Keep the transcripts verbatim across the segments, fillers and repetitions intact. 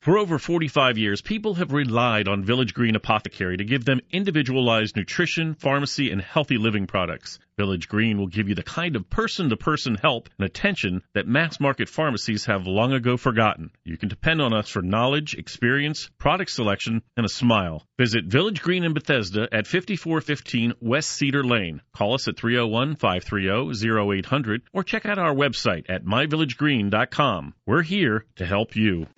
For over forty-five years, people have relied on Village Green Apothecary to give them individualized nutrition, pharmacy, and healthy living products. Village Green will give you the kind of person-to-person help and attention that mass-market pharmacies have long ago forgotten. You can depend on us for knowledge, experience, product selection, and a smile. Visit Village Green in Bethesda at fifty-four fifteen West Cedar Lane. Call us at three oh one, five three oh, oh eight hundred or check out our website at my village green dot com. We're here to help you.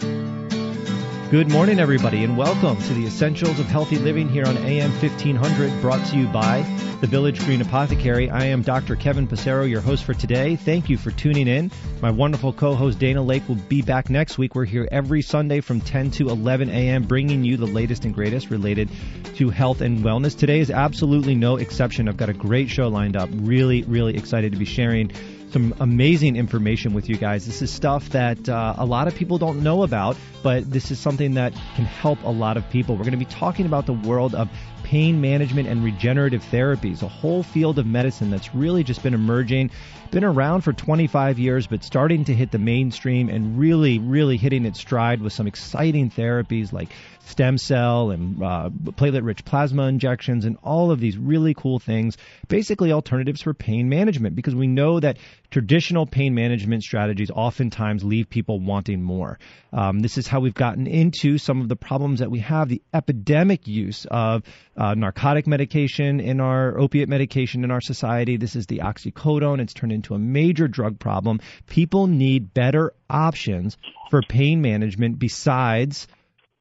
Good morning, everybody, and welcome to the Essentials of Healthy Living here on A M fifteen hundred, brought to you by the Village Green Apothecary. I am Doctor Kevin Passero, your host for today. Thank you for tuning in. My wonderful co-host Dana Lake will be back next week. We're here every Sunday from ten to eleven a.m., bringing you the latest and greatest related to health and wellness. Today is absolutely no exception. I've got a great show lined up. Really, really excited to be sharing some amazing information with you guys. This is stuff that uh, a lot of people don't know about, but this is something that can help a lot of people. We're going to be talking about the world of pain management and regenerative therapies, a whole field of medicine that's really just been emerging, been around for twenty-five years, but starting to hit the mainstream and really, really hitting its stride with some exciting therapies like stem cell and uh, platelet-rich plasma injections and all of these really cool things, basically alternatives for pain management, because we know that traditional pain management strategies oftentimes leave people wanting more. Um, this is how we've gotten into some of the problems that we have, the epidemic use of uh, narcotic medication in our opiate medication in our society. This is the oxycodone. It's turned into a major drug problem. People need better options for pain management besides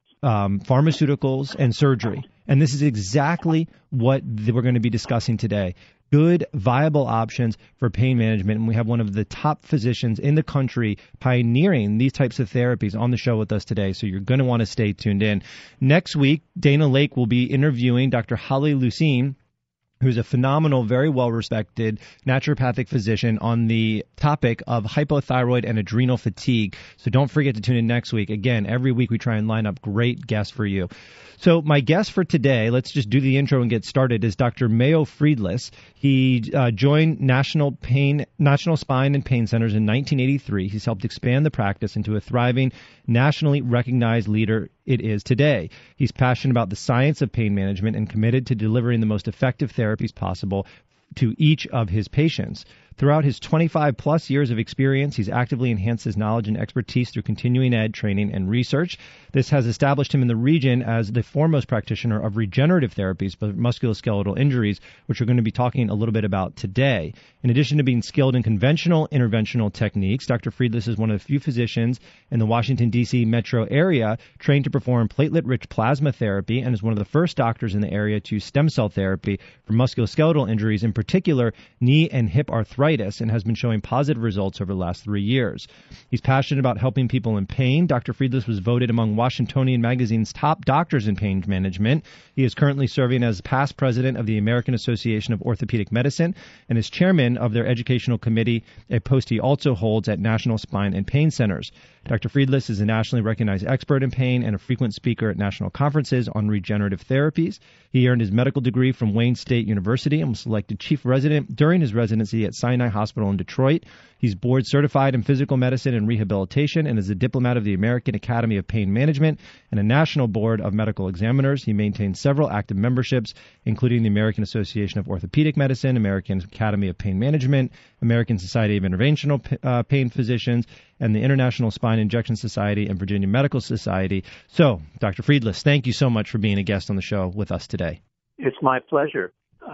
Um, pharmaceuticals and surgery. And this is exactly what th- we're going to be discussing today. Good, viable options for pain management. And we have one of the top physicians in the country pioneering these types of therapies on the show with us today. So you're going to want to stay tuned in. Next week, Dana Lake will be interviewing Doctor Holly Lucene, who's a phenomenal, very well-respected naturopathic physician on the topic of hypothyroid and adrenal fatigue. So don't forget to tune in next week. Again, every week we try and line up great guests for you. So my guest for today, let's just do the intro and get started, is Doctor Mayo Friedlis. He uh, joined National Pain, National Spine and Pain Centers in nineteen eighty-three. He's helped expand the practice into a thriving, nationally recognized leader it is today. He's passionate about the science of pain management and committed to delivering the most effective therapies possible to each of his patients. Throughout his twenty-five plus years of experience, he's actively enhanced his knowledge and expertise through continuing ed, training, and research. This has established him in the region as the foremost practitioner of regenerative therapies for musculoskeletal injuries, which we're going to be talking a little bit about today. In addition to being skilled in conventional interventional techniques, Doctor Friedlis is one of the few physicians in the Washington, D C metro area trained to perform platelet-rich plasma therapy, and is one of the first doctors in the area to use stem cell therapy for musculoskeletal injuries, in particular knee and hip arthritis, and has been showing positive results over the last three years. He's passionate about helping people in pain. Doctor Friedlis was voted among Washingtonian Magazine's top doctors in pain management. He is currently serving as past president of the American Association of Orthopedic Medicine and is chairman of their educational committee, a post he also holds at National Spine and Pain Centers. Doctor Friedlis is a nationally recognized expert in pain and a frequent speaker at national conferences on regenerative therapies. He earned his medical degree from Wayne State University and was selected chief resident during his residency at Sinai Hospital in Detroit. He's board certified in physical medicine and rehabilitation and is a diplomat of the American Academy of Pain Management and a national board of medical examiners. He maintains several active memberships, including the American Association of Orthopedic Medicine, American Academy of Pain Management, American Society of Interventional uh, Pain Physicians, and the International Spine Injection Society and Virginia Medical Society. So, Doctor Friedlis, thank you so much for being a guest on the show with us today. It's my pleasure.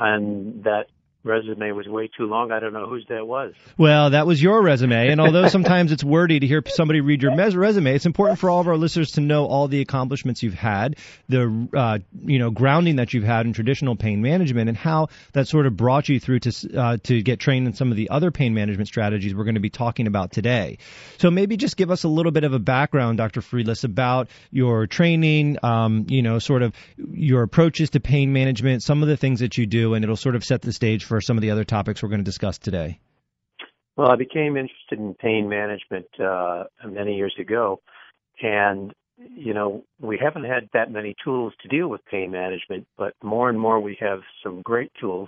And that resume was way too long. I don't know whose that was. Well, that was your resume, and although sometimes it's wordy to hear somebody read your mes- resume, it's important for all of our listeners to know all the accomplishments you've had, the uh, you know grounding that you've had in traditional pain management, and how that sort of brought you through to uh, to get trained in some of the other pain management strategies we're going to be talking about today. So maybe just give us a little bit of a background, Doctor Friedlis, about your training, um, you know, sort of your approaches to pain management, some of the things that you do, and it'll sort of set the stage for for some of the other topics we're going to discuss today. Well, I became interested in pain management uh, many years ago, and, you know, we haven't had that many tools to deal with pain management, but more and more we have some great tools.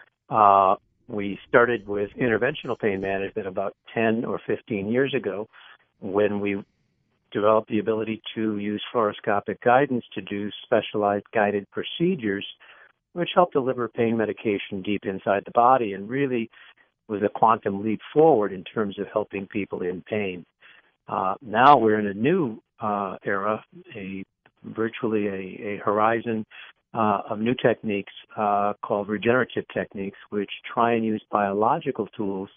Uh, we started with interventional pain management about ten or fifteen years ago when we developed the ability to use fluoroscopic guidance to do specialized guided procedures, which help deliver pain medication deep inside the body and really was a quantum leap forward in terms of helping people in pain. Uh, now we're in a new uh, era, a virtually a, a horizon uh, of new techniques uh, called regenerative techniques, which try and use biological tools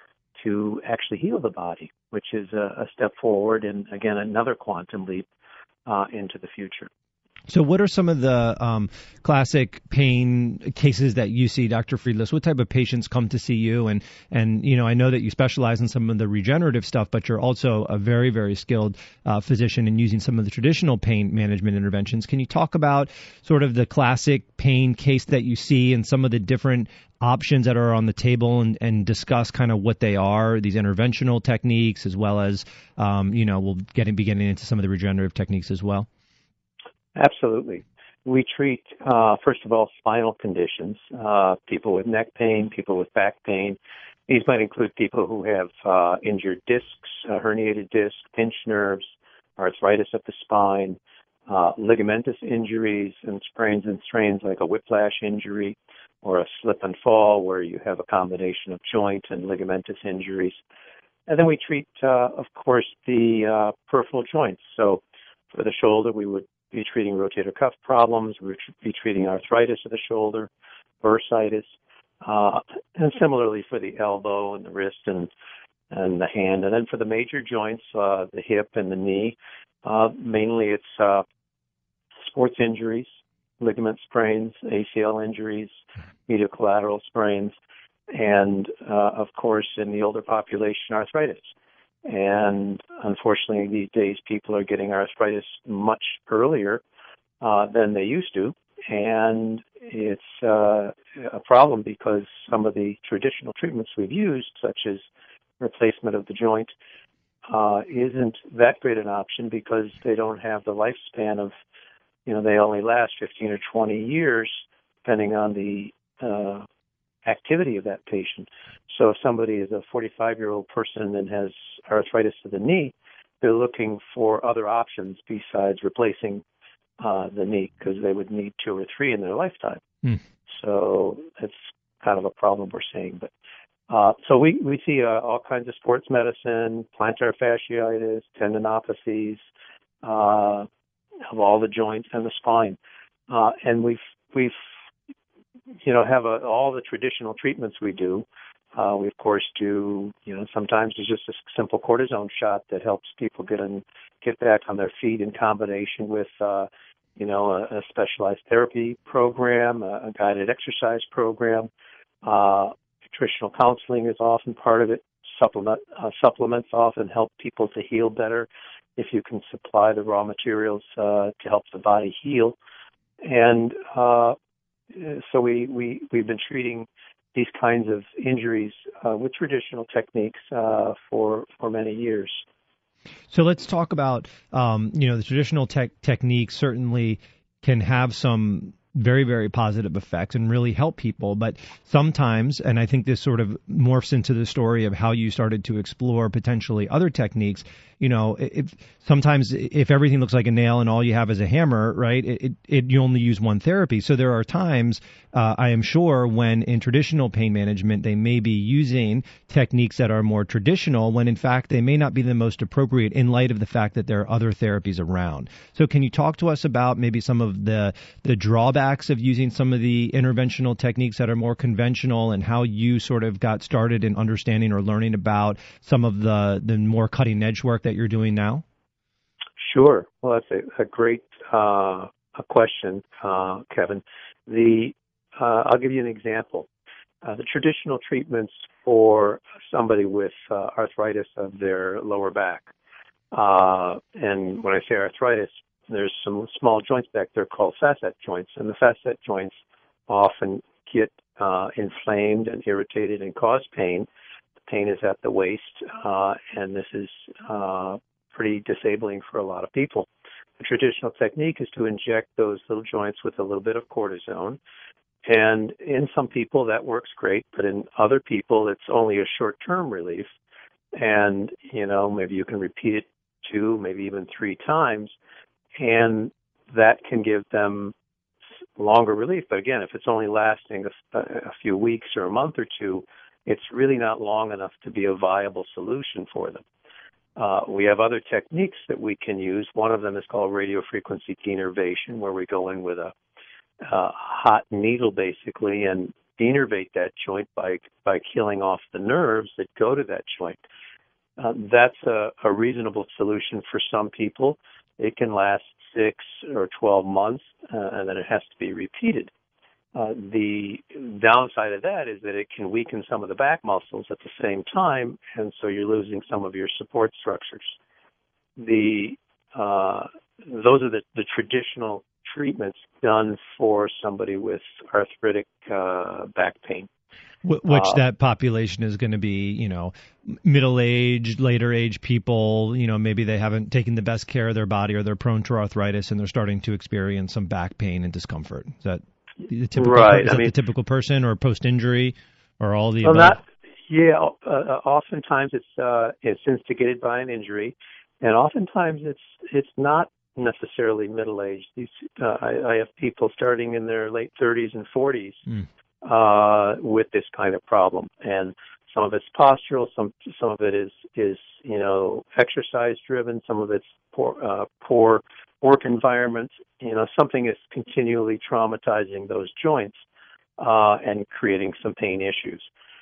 to actually heal the body, which is a, a step forward and, again, another quantum leap uh, into the future. So what are some of the um, classic pain cases that you see, Doctor Friedlis? What type of patients come to see you? And, and you know, I know that you specialize in some of the regenerative stuff, but you're also a very, very skilled uh, physician in using some of the traditional pain management interventions. Can you talk about sort of the classic pain case that you see and some of the different options that are on the table and, and discuss kind of what they are, these interventional techniques, as well as, um, you know, we'll get, be getting into some of the regenerative techniques as well? Absolutely. We treat, uh, first of all, spinal conditions, uh, people with neck pain, people with back pain. These might include people who have uh, injured discs, uh, herniated discs, pinched nerves, arthritis of the spine, uh, ligamentous injuries and sprains and strains like a whiplash injury or a slip and fall where you have a combination of joint and ligamentous injuries. And then we treat, uh, of course, the uh, peripheral joints. So for the shoulder, we would be treating rotator cuff problems, we would be treating arthritis of the shoulder, bursitis, uh, and similarly for the elbow and the wrist and and the hand. And then for the major joints, uh, the hip and the knee, uh, mainly it's uh, sports injuries, ligament sprains, A C L injuries, medial collateral sprains, and uh, of course in the older population, arthritis. And unfortunately, these days, people are getting arthritis much earlier uh, than they used to. And it's uh, a problem because some of the traditional treatments we've used, such as replacement of the joint, uh, isn't that great an option because they don't have the lifespan of, you know, they only last fifteen or twenty years, depending on the uh, activity of that patient. So if somebody is a forty-five-year-old person and has arthritis of the knee, they're looking for other options besides replacing uh, the knee because they would need two or three in their lifetime. Mm. So it's kind of a problem we're seeing. But uh, so we, we see uh, all kinds of sports medicine, plantar fasciitis, tendinopathies uh, of all the joints and the spine. Uh, and we've, we've you know, have a, all the traditional treatments we do. Uh, we, of course, do, you know, sometimes it's just a simple cortisone shot that helps people get in, get back on their feet in combination with, uh, you know, a, a specialized therapy program, a, a guided exercise program. Uh, nutritional counseling is often part of it. Supplement, uh, supplements often help people to heal better if you can supply the raw materials uh, to help the body heal. And uh, so we, we, we've been treating these kinds of injuries uh, with traditional techniques uh, for for many years. So let's talk about, um, you know, the traditional tech techniques certainly can have some very, very positive effects and really help people. But sometimes, and I think this sort of morphs into the story of how you started to explore potentially other techniques, you know, if sometimes if everything looks like a nail and all you have is a hammer, right, it, it, it you only use one therapy. So there are times, uh, I am sure, when in traditional pain management, they may be using techniques that are more traditional when in fact they may not be the most appropriate in light of the fact that there are other therapies around. So can you talk to us about maybe some of the, the drawbacks of using some of the interventional techniques that are more conventional and how you sort of got started in understanding or learning about some of the, the more cutting edge work that you're doing now? Sure. Well, that's a, a great uh, a question, uh, Kevin. The uh, I'll give you an example. Uh, the traditional treatments for somebody with uh, arthritis of their lower back, uh, and when I say arthritis, there's some small joints back there called facet joints, and the facet joints often get uh, inflamed and irritated and cause pain. The pain is at the waist, uh, and this is uh, pretty disabling for a lot of people. The traditional technique is to inject those little joints with a little bit of cortisone, and in some people that works great, but in other people it's only a short-term relief, and, you know, maybe you can repeat it two, maybe even three times, and that can give them longer relief. But again, if it's only lasting a, a few weeks or a month or two, it's really not long enough to be a viable solution for them. Uh, we have other techniques that we can use. One of them is called radiofrequency denervation, where we go in with a, a hot needle, basically, and denervate that joint by, by killing off the nerves that go to that joint. Uh, that's a, a reasonable solution for some people. It can last six or twelve months, uh, and then it has to be repeated. Uh, the downside of that is that it can weaken some of the back muscles at the same time, and so you're losing some of your support structures. The uh, those are the, the traditional treatments done for somebody with arthritic uh, back pain. Which uh, that population is going to be, you know, middle-aged, later-aged people. You know, maybe they haven't taken the best care of their body, or they're prone to arthritis, and they're starting to experience some back pain and discomfort. Is that the typical, right. is I that mean, the typical person, or post-injury, or all the well, above? Not, yeah, uh, oftentimes it's uh, it's instigated by an injury, and oftentimes it's it's not necessarily middle-aged. These uh, I, I have people starting in their late thirties and forties. Mm. Uh, with this kind of problem, and some of it's postural, some some of it is is you know exercise driven, some of it's poor uh, poor work environment. You know, something is continually traumatizing those joints uh, and creating some pain issues.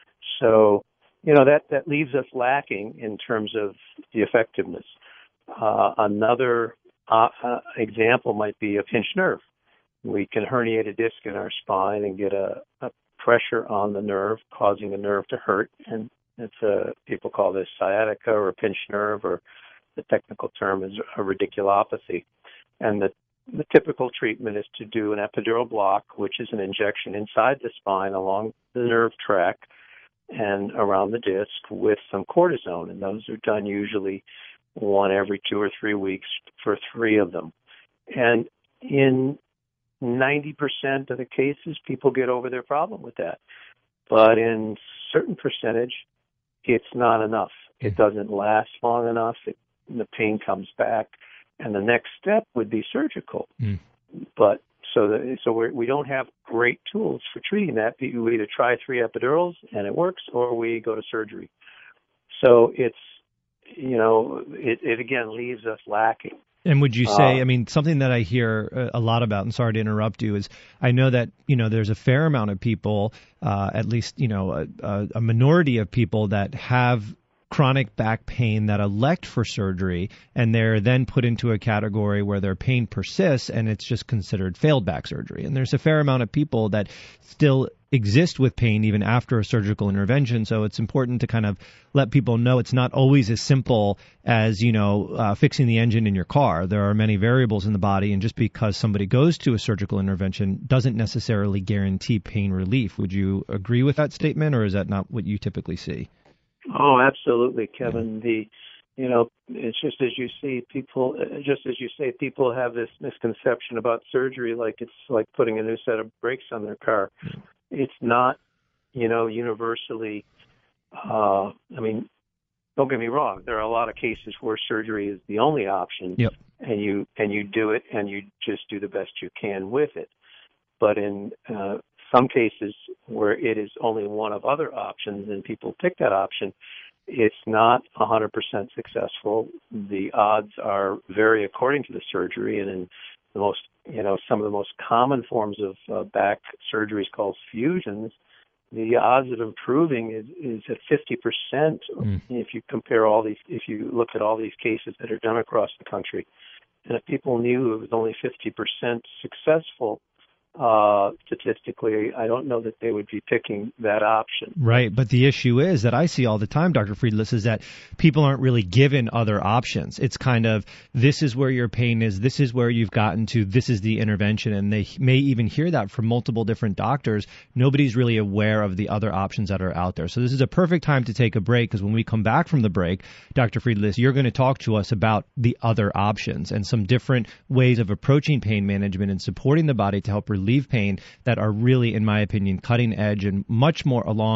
So, you know that that leaves us lacking in terms of the effectiveness. Uh, another uh, uh, example might be a pinched nerve. We can herniate a disc in our spine and get a, a pressure on the nerve, causing the nerve to hurt. And it's a, people call this sciatica or a pinched nerve, or the technical term is a radiculopathy. And the, the typical treatment is to do an epidural block, which is an injection inside the spine along the nerve track and around the disc with some cortisone. And those are done usually one every two or three weeks for three of them. And in ninety percent of the cases, people get over their problem with that. But in certain percentage, it's not enough. It doesn't last long enough. It, the pain comes back. And the next step would be surgical. Mm. But so the, so we're, we don't have great tools for treating that. We either try three epidurals and it works, or we go to surgery. So it's, you know, it, it again leaves us lacking. And would you say, uh, I mean, something that I hear a lot about, and sorry to interrupt you, is I know that, you know, there's a fair amount of people, uh, at least, you know, a, a minority of people that have chronic back pain that elect for surgery, and they're then put into a category where their pain persists and it's just considered failed back surgery. And there's a fair amount of people that still exist with pain even after a surgical intervention. So it's important to kind of let people know it's not always as simple as, you know, uh, fixing the engine in your car. There are many variables in the body, and just because somebody goes to a surgical intervention doesn't necessarily guarantee pain relief. Would you agree with that statement, or is that not what you typically see? Oh, absolutely, Kevin. The, you know, it's just as you see people, just as you say, people have this misconception about surgery, like it's like putting a new set of brakes on their car. It's not, you know, universally. Uh, I mean, don't get me wrong. There are a lot of cases where surgery is the only option, yep. and you and you do it, and you just do the best you can with it. But in uh, some cases where it is only one of other options and people pick that option, it's not one hundred percent successful. The odds are vary according to the surgery, and in the most, you know, some of the most common forms of uh, back surgeries called fusions, the odds of improving is, is at fifty percent mm. if you compare all these, if you look at all these cases that are done across the country. And if people knew it was only fifty percent successful, Uh, statistically, I don't know that they would be picking that option. Right, but the issue is that I see all the time, Doctor Friedlis, is that people aren't really given other options. It's kind of, this is where your pain is, this is where you've gotten to, this is the intervention, and they may even hear that from multiple different doctors. Nobody's really aware of the other options that are out there. So this is a perfect time to take a break, because when we come back from the break, Doctor Friedlis, you're going to talk to us about the other options and some different ways of approaching pain management and supporting the body to help relieve pain that are really, in my opinion, cutting edge and much more along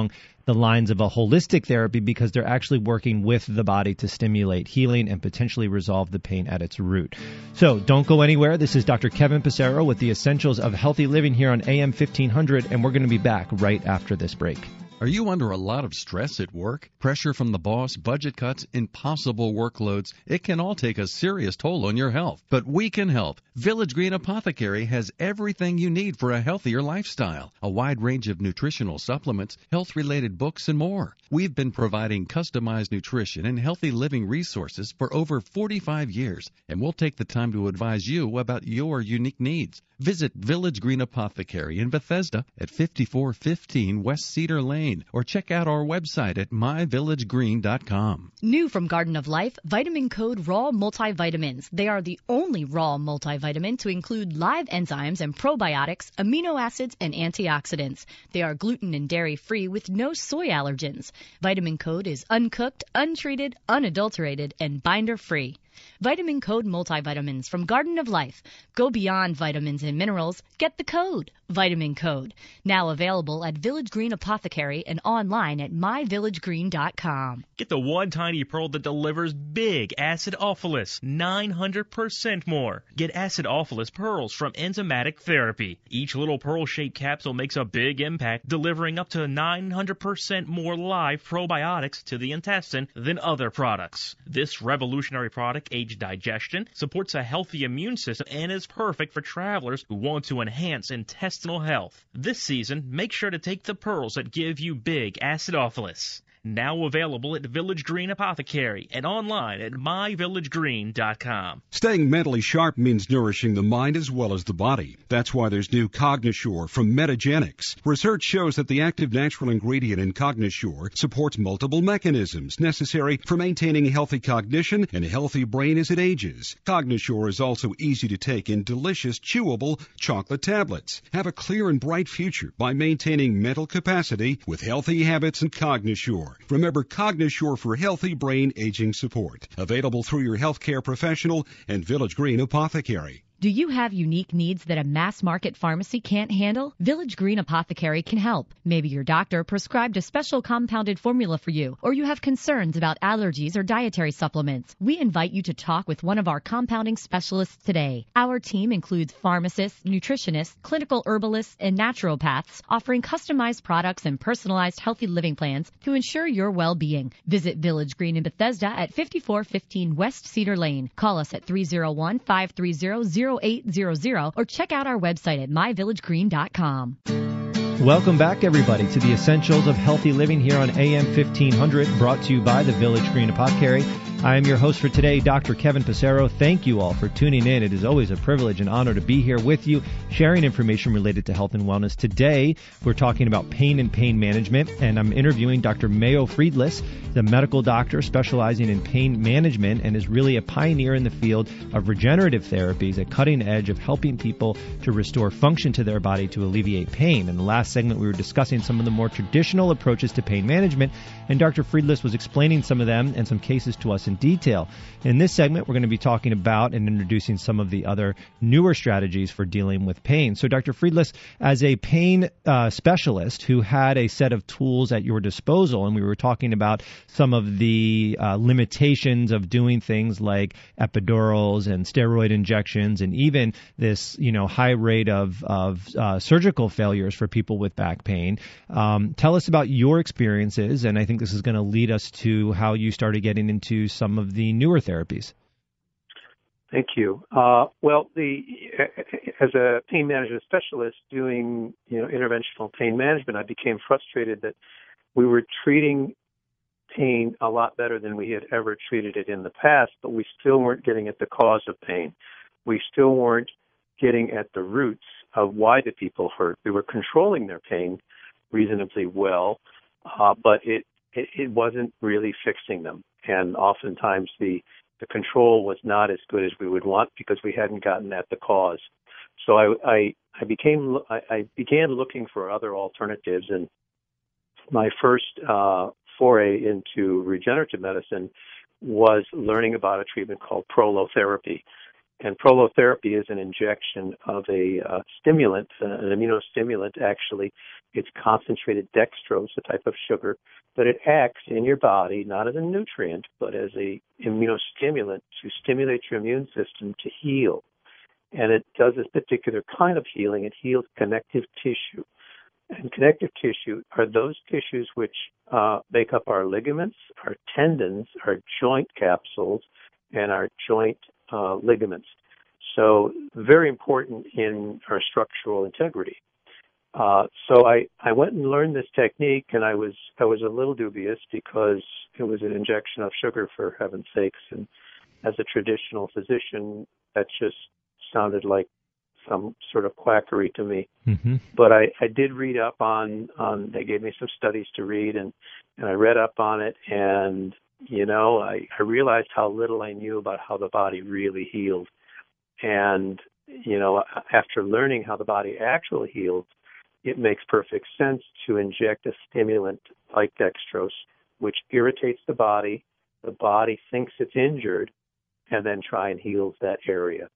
the lines of a holistic therapy because they're actually working with the body to stimulate healing and potentially resolve the pain at its root. So don't go anywhere. This is Doctor Kevin Passero with the Essentials of Healthy Living here on A M fifteen hundred, and we're going to be back right after this break. Are you under a lot of stress at work? Pressure from the boss, budget cuts, impossible workloads? It can all take a serious toll on your health. But we can help. Village Green Apothecary has everything you need for a healthier lifestyle. A wide range of nutritional supplements, health-related books, and more. We've been providing customized nutrition and healthy living resources for over forty-five years, and we'll take the time to advise you about your unique needs. Visit Village Green Apothecary in Bethesda at fifty-four fifteen West Cedar Lane, or check out our website at my village green dot com. New from Garden of Life, Vitamin Code Raw Multivitamins. They are the only raw multivitamin to include live enzymes and probiotics, amino acids, and antioxidants. They are gluten and dairy-free with no soy allergens. Vitamin Code is uncooked, untreated, unadulterated, and binder-free. Vitamin Code Multivitamins from Garden of Life. Go beyond vitamins and minerals. Get the code. Vitamin Code. Now available at Village Green Apothecary and online at my village green dot com. Get the one tiny pearl that delivers big acidophilus, nine hundred percent more. Get acidophilus pearls from Enzymatic Therapy. Each little pearl-shaped capsule makes a big impact, delivering up to nine hundred percent more live probiotics to the intestine than other products. This revolutionary product aids digestion, supports a healthy immune system, and is perfect for travelers who want to enhance intestinal health. This season, make sure to take the pearls that give you big acidophilus. Now available at Village Green Apothecary and online at my village green dot com. Staying mentally sharp means nourishing the mind as well as the body. That's why there's new Cognisure from Metagenics. Research shows that the active natural ingredient in Cognisure supports multiple mechanisms necessary for maintaining healthy cognition and a healthy brain as it ages. Cognisure is also easy to take in delicious, chewable chocolate tablets. Have a clear and bright future by maintaining mental capacity with healthy habits and Cognisure. Remember Cognisure for healthy brain aging support. Available through your healthcare professional and Village Green Apothecary. Do you have unique needs that a mass market pharmacy can't handle? Village Green Apothecary can help. Maybe your doctor prescribed a special compounded formula for you, or you have concerns about allergies or dietary supplements. We invite you to talk with one of our compounding specialists today. Our team includes pharmacists, nutritionists, clinical herbalists, and naturopaths, offering customized products and personalized healthy living plans to ensure your well-being. Visit Village Green in Bethesda at fifty-four fifteen West Cedar Lane. Call us at three oh one, five three zero, zero eight zero zero or check out our website at my village green dot com. Welcome back, everybody, to the Essentials of Healthy Living here on A M fifteen hundred, brought to you by the Village Green Apothecary. I am your host for today, Doctor Kevin Passero. Thank you all for tuning in. It is always a privilege and honor to be here with you, sharing information related to health and wellness. Today, we're talking about pain and pain management, and I'm interviewing Doctor Mayo Friedlis, the medical doctor specializing in pain management and is really a pioneer in the field of regenerative therapies, a cutting edge of helping people to restore function to their body to alleviate pain. In the last segment, we were discussing some of the more traditional approaches to pain management, and Doctor Friedlis was explaining some of them and some cases to us in detail. In this segment, we're going to be talking about and introducing some of the other newer strategies for dealing with pain. So, Doctor Friedlis, as a pain uh, specialist who had a set of tools at your disposal, and we were talking about some of the uh, limitations of doing things like epidurals and steroid injections, and even this, you know, high rate of of uh, surgical failures for people with back pain. Um, tell us about your experiences, and I think this is going to lead us to how you started getting into some of the newer therapies. Thank you. Uh, well, the as a pain management specialist doing, you know, interventional pain management, I became frustrated that we were treating pain a lot better than we had ever treated it in the past, but we still weren't getting at the cause of pain. We still weren't getting at the roots of why the people hurt. We were controlling their pain reasonably well, uh, but it, it it wasn't really fixing them. And oftentimes the the control was not as good as we would want because we hadn't gotten at the cause. So I I, I became I, I began looking for other alternatives, and my first uh, foray into regenerative medicine was learning about a treatment called prolotherapy. And prolotherapy is an injection of a uh, stimulant, uh, an immunostimulant actually. It's concentrated dextrose, a type of sugar, but it acts in your body not as a nutrient, but as a immunostimulant to stimulate your immune system to heal. And it does this particular kind of healing. It heals connective tissue. And connective tissue are those tissues which uh, make up our ligaments, our tendons, our joint capsules, and our joint uh, ligaments. So very important in our structural integrity. Uh, so I, I went and learned this technique, and I was I was a little dubious because it was an injection of sugar, for heaven's sakes. And as a traditional physician, that just sounded like some sort of quackery to me. Mm-hmm. But I, I did read up on, on, they gave me some studies to read, and, and I read up on it, and, you know, I, I realized how little I knew about how the body really healed. And, you know, after learning how the body actually heals, it makes perfect sense to inject a stimulant like dextrose, which irritates the body. The body thinks it's injured, and then try and heal that area.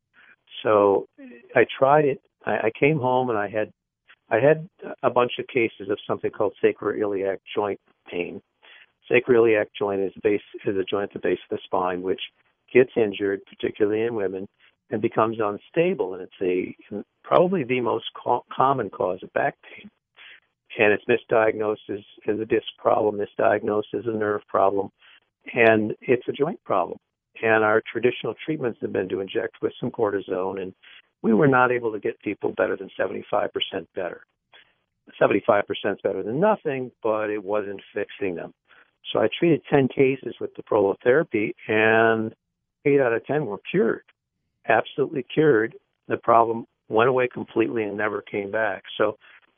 So I tried it. I, I came home and I had I had a bunch of cases of something called sacroiliac joint pain. Sacroiliac joint is base is a joint at the base of the spine, which gets injured, particularly in women, and becomes unstable. And it's a probably the most co- common cause of back pain. And it's misdiagnosed as, as a disc problem, misdiagnosed as a nerve problem, and it's a joint problem. And our traditional treatments have been to inject with some cortisone, and we were not able to get people better than seventy-five percent better. seventy-five percent is better than nothing, but it wasn't fixing them. So I treated ten cases with the prolotherapy, and eight out of ten were cured, absolutely cured. The problem went away completely and never came back. So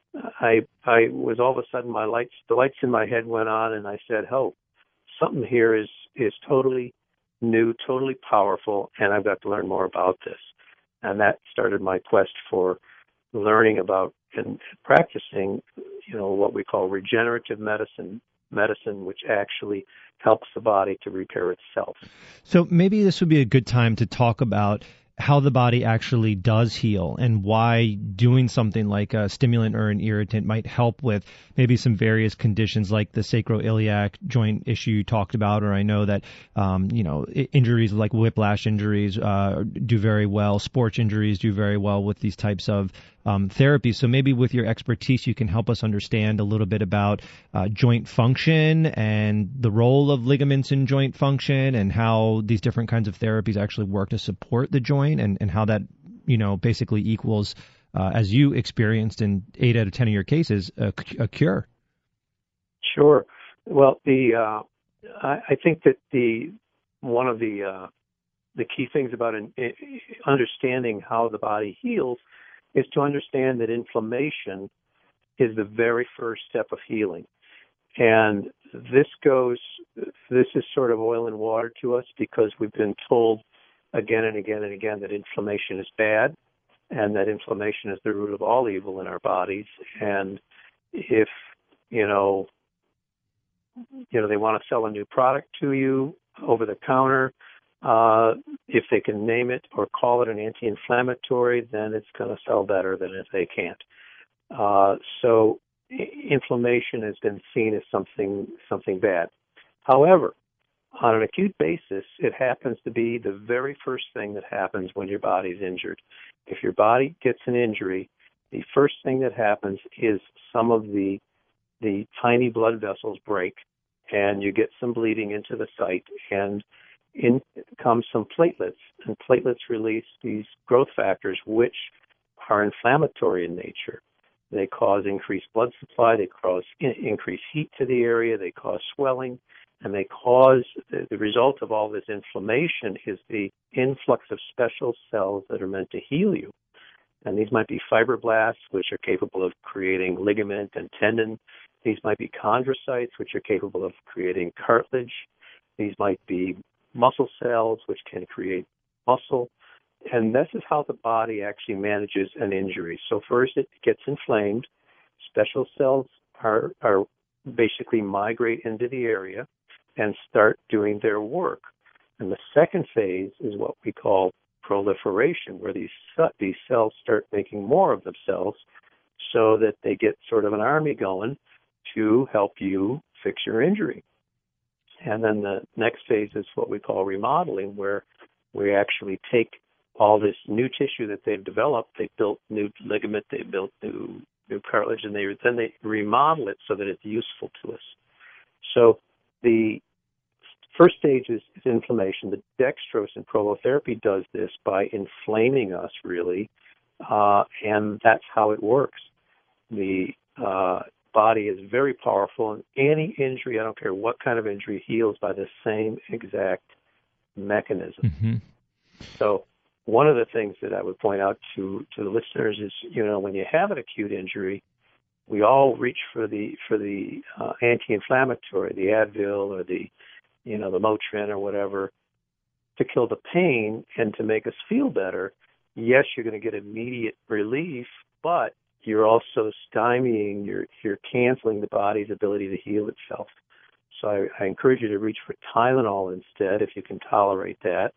I I was all of a sudden, my lights, the lights in my head went on, and I said, oh, something here is, is totally new, totally powerful, and I've got to learn more about this. And that started my quest for learning about and practicing, you know, what we call regenerative medicine, medicine which actually helps the body to repair itself. So maybe this would be a good time to talk about how the body actually does heal and why doing something like a stimulant or an irritant might help with maybe some various conditions like the sacroiliac joint issue you talked about, or I know that, um, you know, injuries like whiplash injuries uh, do very well, sports injuries do very well with these types of um, therapies. So maybe with your expertise, you can help us understand a little bit about uh, joint function and the role of ligaments in joint function and how these different kinds of therapies actually work to support the joint, and, and how that, you know, basically equals, uh, as you experienced in eight out of ten of your cases, a, a cure. Sure. Well, the uh, I, I think that the one of the uh, the key things about an, understanding how the body heals is to understand that inflammation is the very first step of healing. And this goes, this is sort of oil and water to us because we've been told again and again and again that inflammation is bad and that inflammation is the root of all evil in our bodies. And if, you know, you know, they want to sell a new product to you over the counter, uh, if they can name it or call it an anti-inflammatory, then it's going to sell better than if they can't. Uh, so inflammation has been seen as something something bad. However, on an acute basis, it happens to be the very first thing that happens when your body's injured. If your body gets an injury, the first thing that happens is some of the the tiny blood vessels break, and you get some bleeding into the site, and in comes some platelets, and platelets release these growth factors which are inflammatory in nature. They cause increased blood supply, they cause in, increased heat to the area, they cause swelling, and they cause, the, the result of all this inflammation is the influx of special cells that are meant to heal you. And these might be fibroblasts, which are capable of creating ligament and tendon. These might be chondrocytes, which are capable of creating cartilage. These might be muscle cells, which can create muscle. And this is how the body actually manages an injury. So first it gets inflamed. Special cells are, are basically migrate into the area and start doing their work. And the second phase is what we call proliferation, where these these cells start making more of themselves, so that they get sort of an army going to help you fix your injury. And then the next phase is what we call remodeling, where we actually take all this new tissue that they've developed, they built new ligament, they built new new cartilage, and they then they remodel it so that it's useful to us. So the first stage is, is inflammation. The dextrose in prolotherapy does this by inflaming us, really, uh, and that's how it works. The uh, body is very powerful, and any injury, I don't care what kind of injury, heals by the same exact mechanism. Mm-hmm. So one of the things that I would point out to, to the listeners is, you know, when you have an acute injury, we all reach for the for the uh, anti-inflammatory, the Advil or the, you know, the Motrin or whatever, to kill the pain and to make us feel better. Yes, you're going to get immediate relief, but you're also stymieing, you're, you're canceling the body's ability to heal itself. So I, I encourage you to reach for Tylenol instead, if you can tolerate that,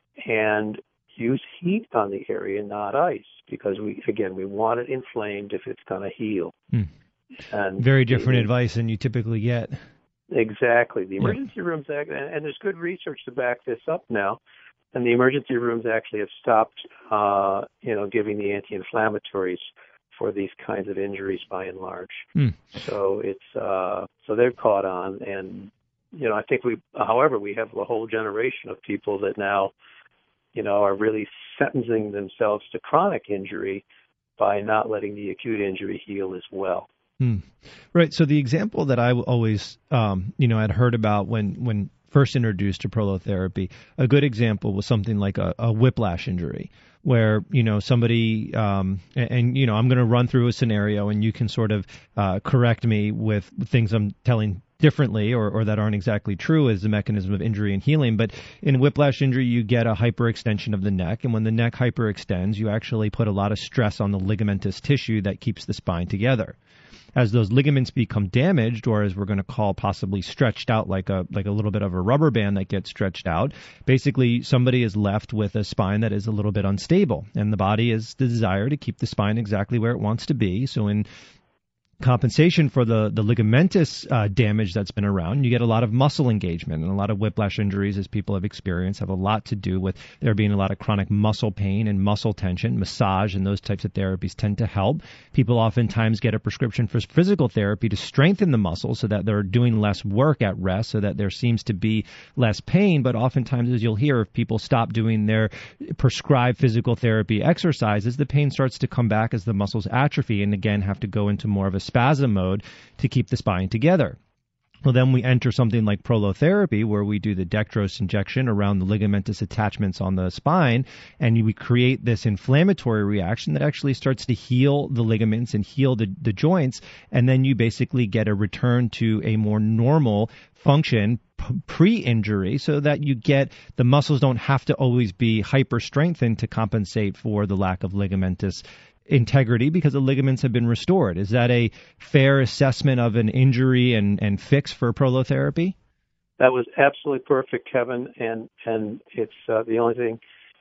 and use heat on the area, not ice, because we, again, we want it inflamed if it's going to heal. Mm. And Very different the, advice than you typically get. Exactly. The Yeah. emergency rooms, and, and there's good research to back this up now, and the emergency rooms actually have stopped, uh, you know, giving the anti-inflammatories for these kinds of injuries by and large. Mm. So it's uh, so they've caught on, and you know, I think we, however, we have a whole generation of people that now, you know, are really sentencing themselves to chronic injury by not letting the acute injury heal as well. Hmm. Right. So the example that I always, um, you know, had heard about when, when first introduced to prolotherapy, a good example was something like a, a whiplash injury, where, you know, somebody, um, and, and, you know, I'm going to run through a scenario and you can sort of uh, correct me with things I'm telling differently or, or that aren't exactly true as the mechanism of injury and healing. But in whiplash injury, you get a hyperextension of the neck. And when the neck hyperextends, you actually put a lot of stress on the ligamentous tissue that keeps the spine together. As those ligaments become damaged, or as we're going to call possibly stretched out, like a like a little bit of a rubber band that gets stretched out, basically somebody is left with a spine that is a little bit unstable. And the body is the desire to keep the spine exactly where it wants to be. So in compensation for the, the ligamentous uh, damage that's been around, you get a lot of muscle engagement, and a lot of whiplash injuries, as people have experienced, have a lot to do with there being a lot of chronic muscle pain and muscle tension. Massage and those types of therapies tend to help. People oftentimes get a prescription for physical therapy to strengthen the muscles so that they're doing less work at rest, so that there seems to be less pain. But oftentimes, as you'll hear, if people stop doing their prescribed physical therapy exercises, the pain starts to come back as the muscles atrophy and again have to go into more of a spasm mode to keep the spine together. Well, then we enter something like prolotherapy, where we do the dextrose injection around the ligamentous attachments on the spine, and we create this inflammatory reaction that actually starts to heal the ligaments and heal the, the joints, and then you basically get a return to a more normal function pre-injury, so that you get the muscles don't have to always be hyper strengthened to compensate for the lack of ligamentous integrity, because the ligaments have been restored. Is that a fair assessment of an injury and, and fix for prolotherapy? That was absolutely perfect, Kevin, and and it's uh, the only thing.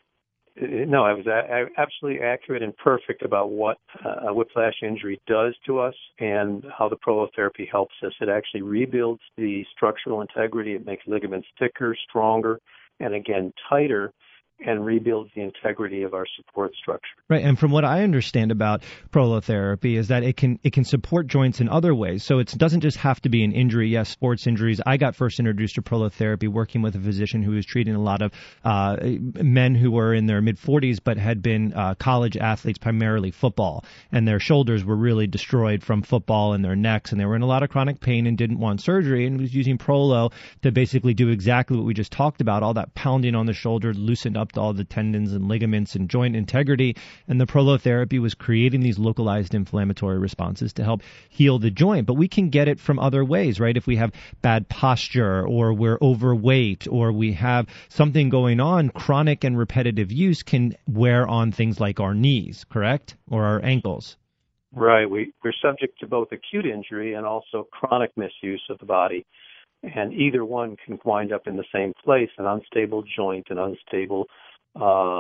No, I was a- absolutely accurate and perfect about what uh, a whiplash injury does to us and how the prolotherapy helps us. It actually rebuilds the structural integrity. It makes ligaments thicker, stronger, and again tighter, and rebuilds the integrity of our support structure. Right, and from what I understand about prolotherapy is that it can it can support joints in other ways. So it doesn't just have to be an injury. Yes, sports injuries. I got first introduced to prolotherapy working with a physician who was treating a lot of uh, men who were in their mid-forties but had been uh, college athletes, primarily football, and their shoulders were really destroyed from football and their necks, and they were in a lot of chronic pain and didn't want surgery, and was using Prolo to basically do exactly what we just talked about, all that pounding on the shoulder, loosened up all the tendons and ligaments and joint integrity, and the prolotherapy was creating these localized inflammatory responses to help heal the joint. But we can get it from other ways, right? If we have bad posture, or we're overweight, or we have something going on, chronic and repetitive use can wear on things like our knees, correct? Or our ankles. Right. We, we're subject to both acute injury and also chronic misuse of the body. And either one can wind up in the same place, an unstable joint, an unstable uh,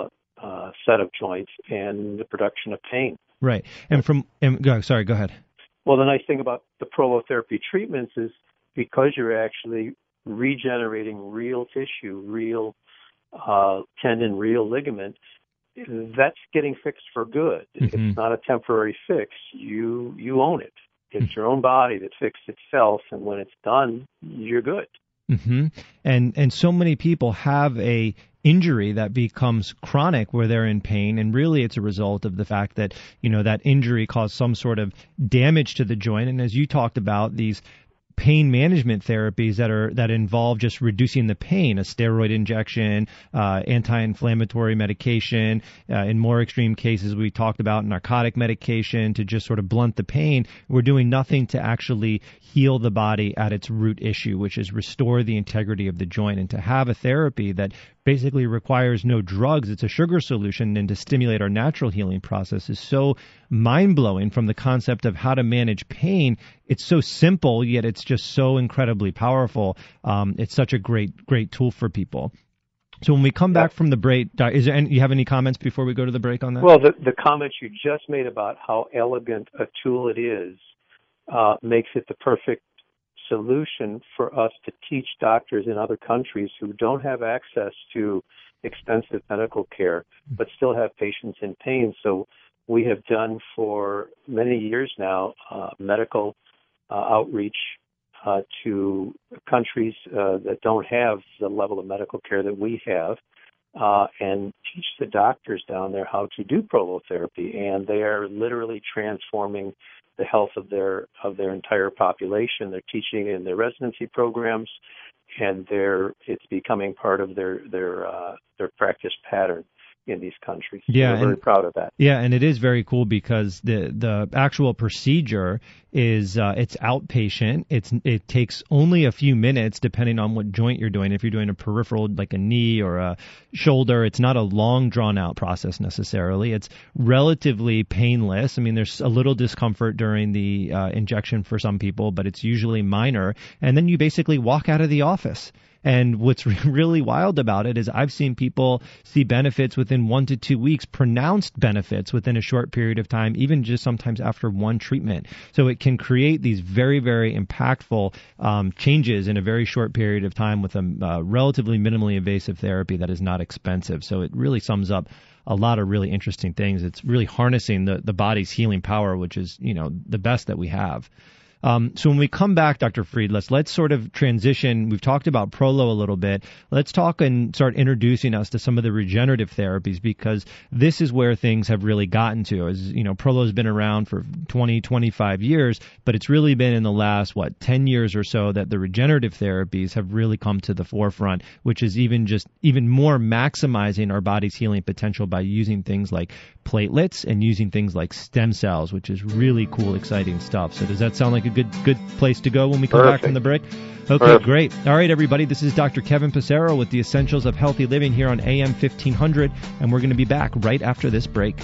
uh, set of joints and the production of pain. Right. And from, and go, sorry, go ahead. Well, the nice thing about the prolotherapy treatments is because you're actually regenerating real tissue, real uh, tendon, real ligament, that's getting fixed for good. Mm-hmm. It's not a temporary fix. You you own it. It's mm-hmm. your own body that fixed itself, and when it's done, you're good. Mm-hmm. And and so many people have a injury that becomes chronic where they're in pain, and really it's a result of the fact that, you know, that injury caused some sort of damage to the joint. And as you talked about, these pain management therapies that are that involve just reducing the pain, a steroid injection, uh, anti-inflammatory medication. Uh, in more extreme cases, we talked about narcotic medication to just sort of blunt the pain. We're doing nothing to actually heal the body at its root issue, which is restore the integrity of the joint. And to have a therapy that basically requires no drugs, it's a sugar solution, and to stimulate our natural healing process is so mind-blowing from the concept of how to manage pain. It's so simple, yet it's just so incredibly powerful. Um, it's such a great, great tool for people. So when we come back from the break, is there any, you have any comments before we go to the break on that? Well, the, the comments you just made about how elegant a tool it is uh, makes it the perfect solution for us to teach doctors in other countries who don't have access to expensive medical care, but still have patients in pain. So we have done for many years now uh, medical uh, outreach uh, to countries uh, that don't have the level of medical care that we have, uh, and teach the doctors down there how to do prolotherapy. And they are literally transforming the health of their of their entire population. They're teaching it in their residency programs, and they're it's becoming part of their their uh, their practice pattern in these countries. Yeah, we're very and, proud of that. Yeah, and it is very cool because the the actual procedure is uh, it's outpatient. It's it takes only a few minutes depending on what joint you're doing. If you're doing a peripheral like a knee or a shoulder, it's not a long drawn out process necessarily. It's relatively painless. I mean, there's a little discomfort during the uh, injection for some people, but it's usually minor. And then you basically walk out of the office. And what's really wild about it is I've seen people see benefits within one to two weeks, pronounced benefits within a short period of time, even just sometimes after one treatment. So it can create these very, very impactful um, changes in a very short period of time with a uh, relatively minimally invasive therapy that is not expensive. So it really sums up a lot of really interesting things. It's really harnessing the, the body's healing power, which is, you know, the best that we have. Um, so when we come back, Doctor Freed, let's, let's sort of transition. We've talked about Prolo a little bit. Let's talk and start introducing us to some of the regenerative therapies, because this is where things have really gotten to. As you know, Prolo's been around for twenty, twenty-five years, but it's really been in the last, what, ten years or so that the regenerative therapies have really come to the forefront, which is even just even more maximizing our body's healing potential by using things like platelets and using things like stem cells, which is really cool, exciting stuff. So does that sound like a good good place to go when we come Perfect. back from the break? Okay, Perfect. Great. All right, everybody, this is Doctor Kevin Passero with the Essentials of Healthy Living here on A M fifteen hundred, and we're going to be back right after this break.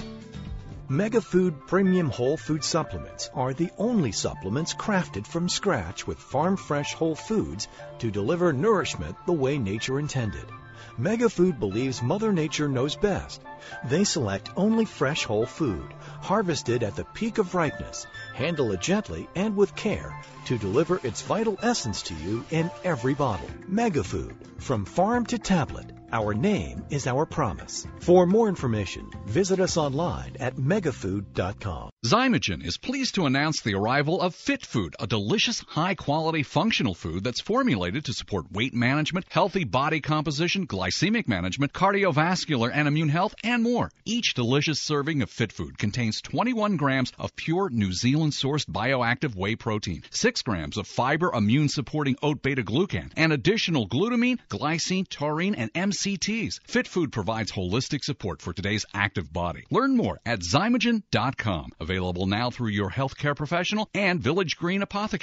MegaFood Premium Whole Food Supplements are the only supplements crafted from scratch with farm-fresh whole foods to deliver nourishment the way nature intended. MegaFood believes Mother Nature knows best. They select only fresh whole food, harvested at the peak of ripeness, handle it gently and with care to deliver its vital essence to you in every bottle. MegaFood, from farm to tablet. Our name is our promise. For more information, visit us online at megafood dot com. Zymogen is pleased to announce the arrival of Fit Food, a delicious, high-quality, functional food that's formulated to support weight management, healthy body composition, glycemic management, cardiovascular and immune health, and more. Each delicious serving of Fit Food contains twenty-one grams of pure New Zealand-sourced bioactive whey protein, six grams of fiber immune-supporting oat beta-glucan, and additional glutamine, glycine, taurine, and M C Ts. Fit Food provides holistic support for today's active body. Learn more at zymogen dot com. Available now through your healthcare professional and Village Green Apothecary.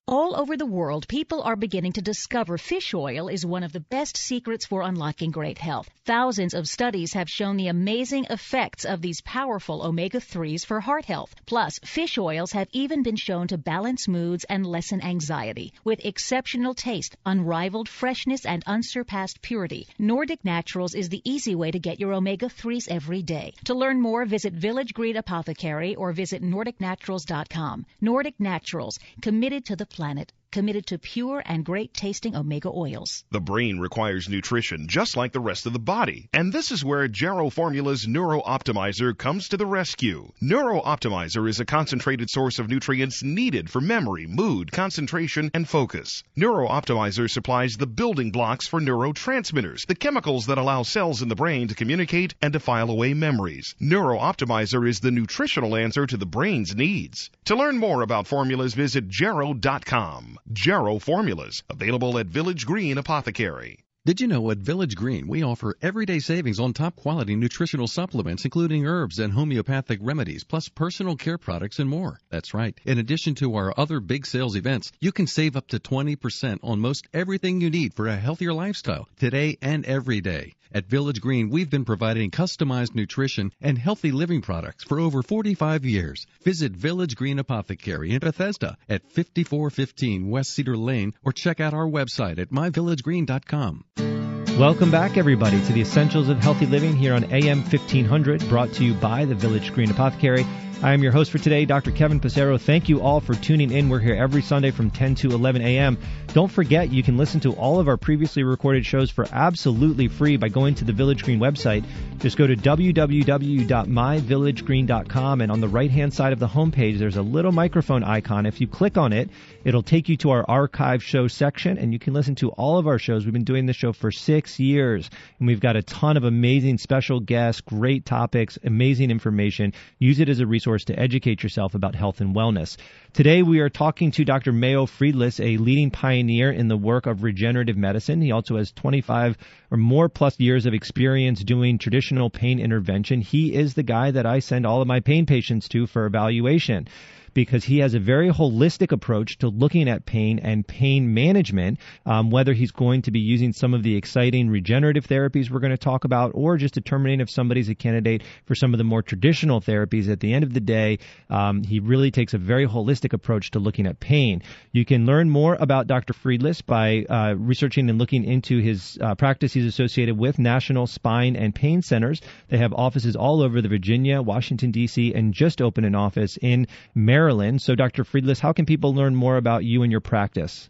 All over the world, people are beginning to discover fish oil is one of the best secrets for unlocking great health. Thousands of studies have shown the amazing effects of these powerful omega threes for heart health. Plus, fish oils have even been shown to balance moods and lessen anxiety. With exceptional taste, unrivaled freshness, and unsurpassed purity, Nordic Naturals is the easy way to get your omega threes every day. To learn more, visit Village Green Apothecary or visit nordic naturals dot com. Nordic Naturals, committed to the planet, committed to pure and great-tasting omega oils. The brain requires nutrition just like the rest of the body, and this is where Jarrow Formula's Neuro Optimizer comes to the rescue. Neuro Optimizer is a concentrated source of nutrients needed for memory, mood, concentration, and focus. Neuro Optimizer supplies the building blocks for neurotransmitters, the chemicals that allow cells in the brain to communicate and to file away memories. Neuro Optimizer is the nutritional answer to the brain's needs. To learn more about formulas, visit jarrow dot com. Jarrow Formulas, available at Village Green Apothecary. Did you know at Village Green we offer everyday savings on top quality nutritional supplements, including herbs and homeopathic remedies, plus personal care products and more? That's right. In addition to our other big sales events, you can save up to twenty percent on most everything you need for a healthier lifestyle, today and every day. At Village Green, we've been providing customized nutrition and healthy living products for over forty-five years. Visit Village Green Apothecary in Bethesda at fifty-four fifteen West Cedar Lane or check out our website at my village green dot com. Welcome back, everybody, to the Essentials of Healthy Living here on A M fifteen hundred, brought to you by the Village Green Apothecary. I am your host for today, Doctor Kevin Passero. Thank you all for tuning in. We're here every Sunday from ten to eleven a.m. Don't forget, you can listen to all of our previously recorded shows for absolutely free by going to the Village Green website. Just go to w w w dot my village green dot com, and on the right-hand side of the homepage, there's a little microphone icon. If you click on it, it'll take you to our archive show section, and you can listen to all of our shows. We've been doing this show for six years, and we've got a ton of amazing special guests, great topics, amazing information. Use it as a resource to educate yourself about health and wellness. Today we are talking to Doctor Mayo Friedlis, a leading pioneer in the work of regenerative medicine. He also has twenty-five or more plus years of experience doing traditional pain intervention. He is the guy that I send all of my pain patients to for evaluation, because he has a very holistic approach to looking at pain and pain management, um, whether he's going to be using some of the exciting regenerative therapies we're going to talk about, or just determining if somebody's a candidate for some of the more traditional therapies. At the end of the day, um, he really takes a very holistic approach to looking at pain. You can learn more about Doctor Friedlis by uh, researching and looking into his uh, practice. He's associated with National Spine and Pain Centers. They have offices all over the Virginia, Washington, D C, and just opened an office in Maryland. Maryland. So, Doctor Friedlis, how can people learn more about you and your practice?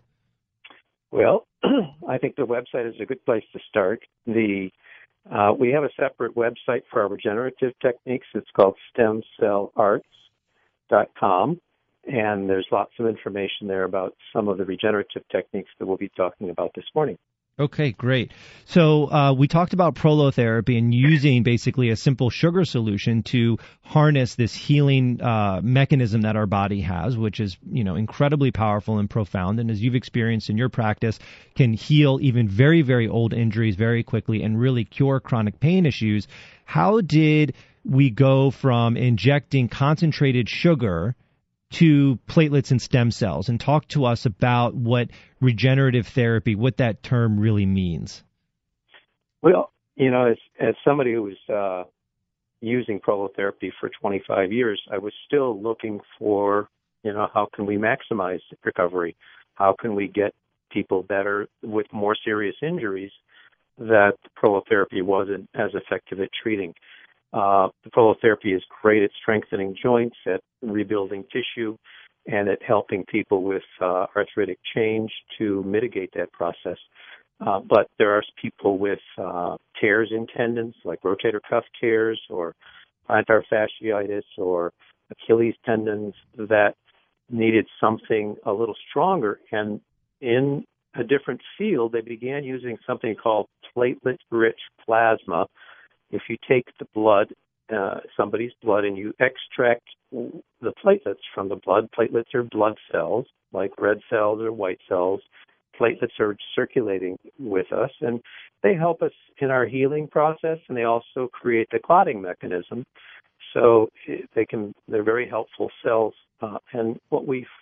Well, I think the website is a good place to start. The uh, we have a separate website for our regenerative techniques. It's called stem cell arts dot com, and there's lots of information there about some of the regenerative techniques that we'll be talking about this morning. Okay, great. So uh, we talked about prolotherapy and using basically a simple sugar solution to harness this healing uh, mechanism that our body has, which is, you know, incredibly powerful and profound. And as you've experienced in your practice, can heal even very, very old injuries very quickly and really cure chronic pain issues. How did we go from injecting concentrated sugar to platelets and stem cells, and talk to us about what regenerative therapy, what that term really means? Well, you know, as, as somebody who was uh, using prolotherapy for twenty-five years, I was still looking for, you know, how can we maximize recovery? How can we get people better with more serious injuries that prolotherapy wasn't as effective at treating? Uh, the prolotherapy is great at strengthening joints, at rebuilding tissue, and at helping people with uh, arthritic change to mitigate that process. Uh, but there are people with uh, tears in tendons, like rotator cuff tears or plantar fasciitis or Achilles tendons, that needed something a little stronger. And in a different field, they began using something called platelet-rich plasma. If you take the blood, uh, somebody's blood, and you extract the platelets from the blood, platelets are blood cells, like red cells or white cells. Platelets are circulating with us, and they help us in our healing process, and they also create the clotting mechanism. So they can, they're very helpful cells. Uh, and what we, what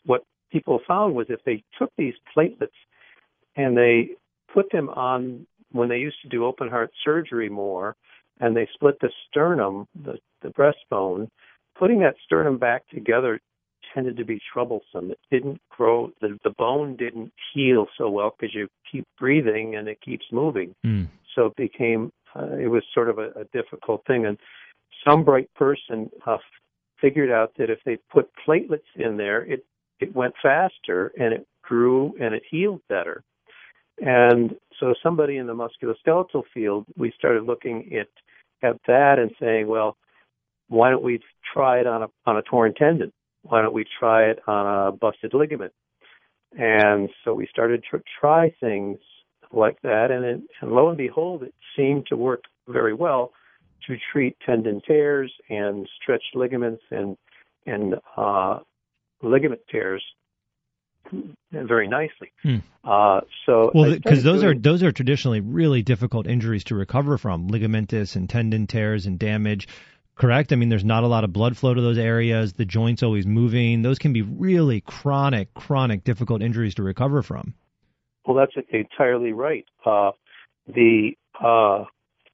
people found was if they took these platelets and they put them on when they used to do open heart surgery more, and they split the sternum, the, the breastbone, putting that sternum back together tended to be troublesome. It didn't grow, the, the bone didn't heal so well because you keep breathing and it keeps moving. Mm. So it became, uh, it was sort of a, a difficult thing. And some bright person uh, figured out that if they put platelets in there, it, it went faster and it grew and it healed better. And so somebody in the musculoskeletal field, we started looking at, at that and saying, well, why don't we try it on a on a torn tendon? Why don't we try it on a busted ligament? And so we started to try things like that, and, it, and lo and behold, it seemed to work very well to treat tendon tears and stretched ligaments and and uh, ligament tears very nicely. Hmm. Uh, so well, because those doing... are those are traditionally really difficult injuries to recover from, ligamentous and tendon tears and damage. Correct? I mean, there's not a lot of blood flow to those areas. The joint's always moving. Those can be really chronic, chronic, difficult injuries to recover from. Well, that's entirely right. Uh, the, uh,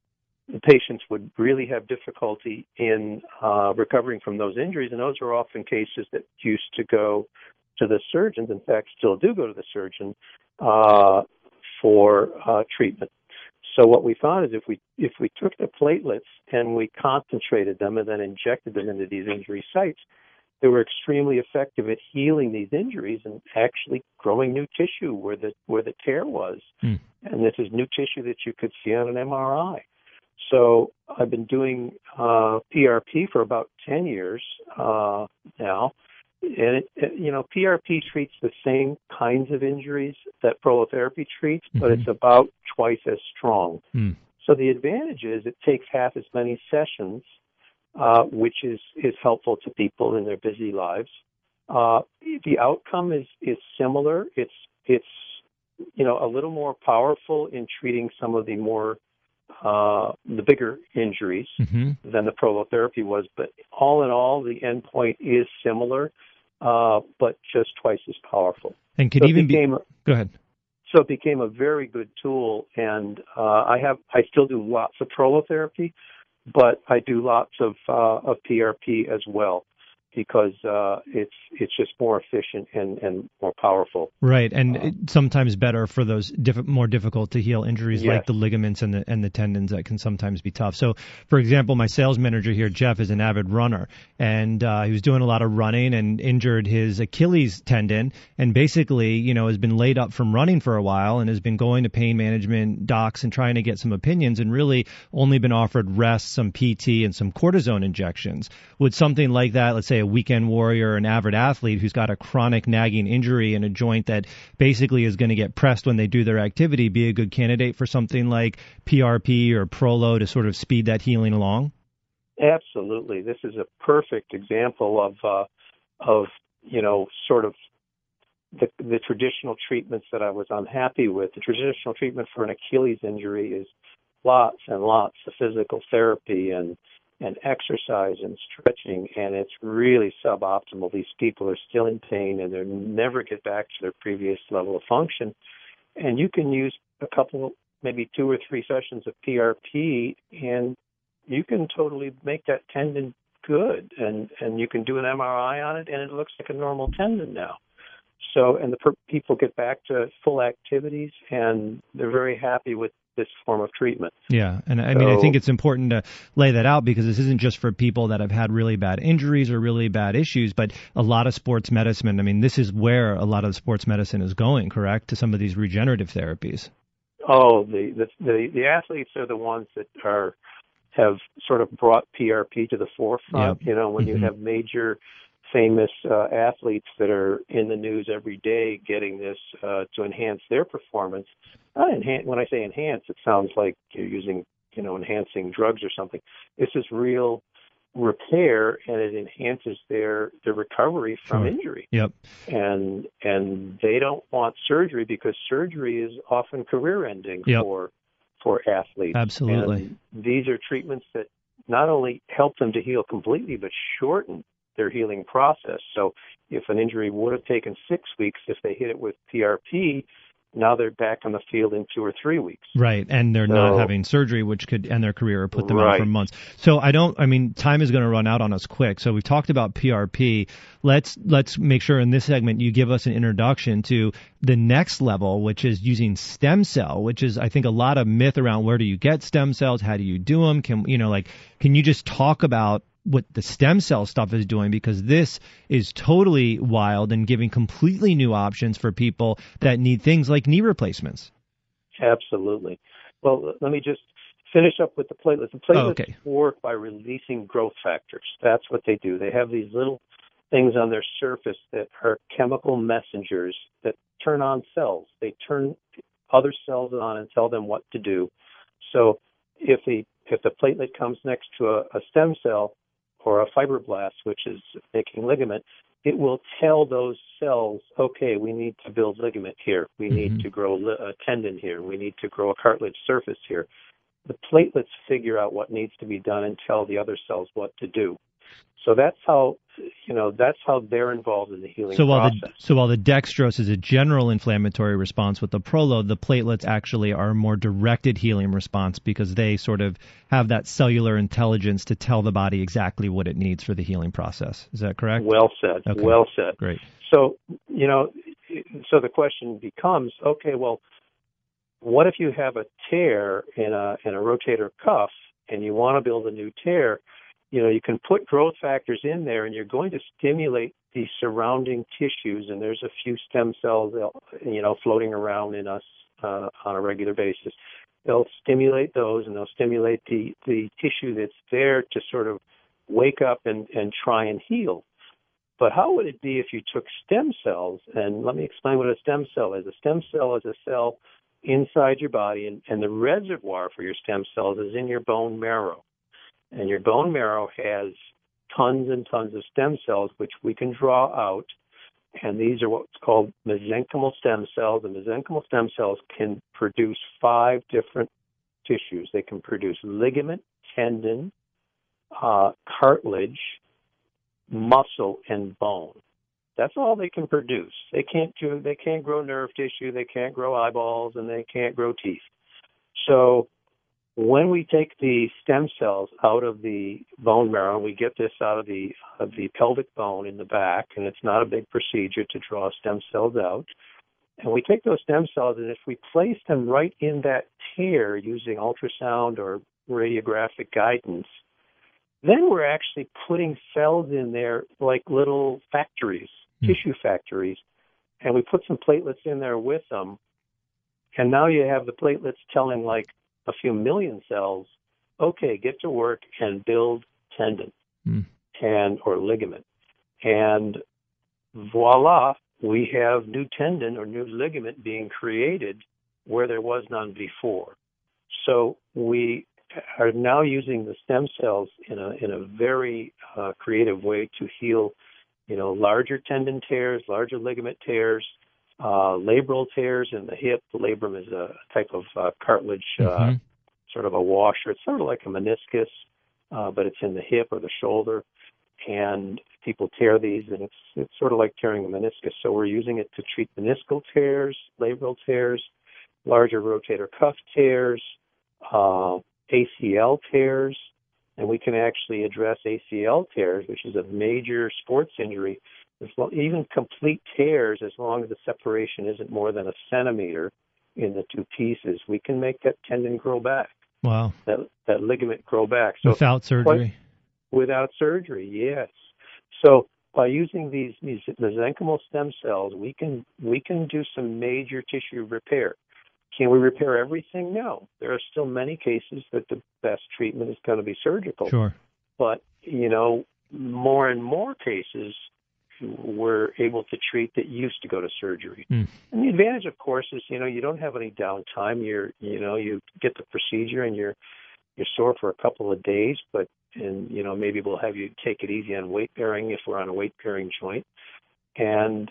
the patients would really have difficulty in uh, recovering from those injuries, and those are often cases that used to go to the surgeons, in fact, still do go to the surgeon uh, for uh, treatment. So what we found is if we if we took the platelets and we concentrated them and then injected them into these injury sites, they were extremely effective at healing these injuries and actually growing new tissue where the where the tear was. Hmm. And this is new tissue that you could see on an M R I. So I've been doing uh, P R P for about ten years uh, now. And, it, it, you know, P R P treats the same kinds of injuries that prolotherapy treats, mm-hmm. but it's about twice as strong. Mm. So the advantage is it takes half as many sessions, uh, which is, is helpful to people in their busy lives. Uh, the outcome is, is similar. It's, it's, you know, a little more powerful in treating some of the more uh, the bigger injuries mm-hmm. than the prolotherapy was. But all in all, the endpoint is similar, uh, but just twice as powerful. And could so even became, be... Go ahead. So it became a very good tool, and uh, I have I still do lots of prolotherapy, but I do lots of uh, of P R P as well, because uh, it's it's just more efficient and, and more powerful. Right, and uh, sometimes better for those diff- more difficult to heal injuries yes. like the ligaments and the and the tendons that can sometimes be tough. So, for example, my sales manager here, Jeff, is an avid runner, and uh, he was doing a lot of running and injured his Achilles tendon, and basically, you know, has been laid up from running for a while and has been going to pain management docs and trying to get some opinions, and really only been offered rest, some P T, and some cortisone injections. Would something like that, let's say a weekend warrior, an avid athlete who's got a chronic nagging injury in a joint that basically is going to get pressed when they do their activity, be a good candidate for something like P R P or Prolo to sort of speed that healing along? Absolutely. This is a perfect example of, uh, of you know, sort of the, the traditional treatments that I was unhappy with. The traditional treatment for an Achilles injury is lots and lots of physical therapy and and exercise and stretching, and it's really suboptimal. These people are still in pain, and they never get back to their previous level of function. And you can use a couple, maybe two or three sessions of P R P, and you can totally make that tendon good, and, and you can do an M R I on it, and it looks like a normal tendon now. So, and the per- people get back to full activities, and they're very happy with this form of treatment. Yeah, and I so, mean, I think it's important to lay that out, because this isn't just for people that have had really bad injuries or really bad issues, but a lot of sports medicine. I mean, this is where a lot of sports medicine is going, correct, to some of these regenerative therapies. Oh, the the the, the athletes are the ones that are have sort of brought P R P to the forefront. Yep. You know, when mm-hmm. you have major famous uh, athletes that are in the news every day getting this uh, to enhance their performance. Not enhance, when I say enhance, it sounds like you're using, you know, enhancing drugs or something. This is real repair, and it enhances their, their recovery from sure. injury. Yep. And and they don't want surgery, because surgery is often career-ending yep. for for athletes. Absolutely. And these are treatments that not only help them to heal completely, but shorten their healing process. So if an injury would have taken six weeks, if they hit it with P R P, now they're back on the field in two or three weeks. Right, and they're so, not having surgery, which could end their career or put them right. out for months. So I don't. I mean, time is going to run out on us quick. So we've talked about P R P. Let's let's make sure in this segment you give us an introduction to the next level, which is using stem cell, which is I think a lot of myth around where do you get stem cells, how do you do them? Can you know like can you just talk about what the stem cell stuff is doing, because this is totally wild and giving completely new options for people that need things like knee replacements. Absolutely. Well, let me just finish up with the platelets. The platelets oh, okay. work by releasing growth factors. That's what they do. They have these little things on their surface that are chemical messengers that turn on cells. They turn other cells on and tell them what to do. So if the if the platelet comes next to a, a stem cell, or a fibroblast, which is making ligament, it will tell those cells, okay, we need to build ligament here. We mm-hmm. need to grow li- a tendon here. We need to grow a cartilage surface here. The platelets figure out what needs to be done and tell the other cells what to do. So that's how, you know, that's how they're involved in the healing so while process. The, so while the dextrose is a general inflammatory response with the Prolo, the platelets actually are a more directed healing response because they sort of have that cellular intelligence to tell the body exactly what it needs for the healing process. Is that correct? Well said. Okay. Well said. Great. So, you know, so the question becomes, okay, well, what if you have a tear in a in a rotator cuff and you want to build a new tear? You know, you can put growth factors in there, and you're going to stimulate the surrounding tissues. And there's a few stem cells, you know, floating around in us uh, on a regular basis. They'll stimulate those, and they'll stimulate the, the tissue that's there to sort of wake up and, and try and heal. But how would it be if you took stem cells? And let me explain what a stem cell is. A stem cell is a cell inside your body, and, and the reservoir for your stem cells is in your bone marrow. And your bone marrow has tons and tons of stem cells, which we can draw out. And these are what's called mesenchymal stem cells. And mesenchymal stem cells can produce five different tissues. They can produce ligament, tendon, uh, cartilage, muscle, and bone. That's all they can produce. They can't do, they can't grow nerve tissue, they can't grow eyeballs, and they can't grow teeth. So when we take the stem cells out of the bone marrow, we get this out of the of the pelvic bone in the back, and it's not a big procedure to draw stem cells out. And we take those stem cells, and if we place them right in that tear using ultrasound or radiographic guidance, then we're actually putting cells in there like little factories, mm. tissue factories, and we put some platelets in there with them. And now you have the platelets telling like a few million cells, okay, get to work and build tendon mm. and or ligament. And voila, we have new tendon or new ligament being created where there was none before. So we are now using the stem cells in a in a very uh, creative way to heal, you know, larger tendon tears, larger ligament tears, uh, labral tears in the hip. The labrum is a type of uh, cartilage, mm-hmm. uh, sort of a washer. It's sort of like a meniscus, uh, but it's in the hip or the shoulder. And people tear these, and it's it's sort of like tearing a meniscus. So we're using it to treat meniscal tears, labral tears, larger rotator cuff tears, uh, A C L tears, and we can actually address A C L tears, which is a major sports injury. As well, even complete tears, as long as the separation isn't more than a centimeter in the two pieces, we can make that tendon grow back. Wow. That that ligament grow back. So without surgery? Quite, without surgery, yes. So by using these, these mesenchymal stem cells, we can we can do some major tissue repair. Can we repair everything? No. There are still many cases that the best treatment is going to be surgical. Sure. But, you know, more and more cases we're able to treat that used to go to surgery. Mm. And the advantage, of course, is, you know, you don't have any downtime. You're, you know, you get the procedure and you're you're sore for a couple of days, but, and, you know, maybe we'll have you take it easy on weight bearing if we're on a weight bearing joint. And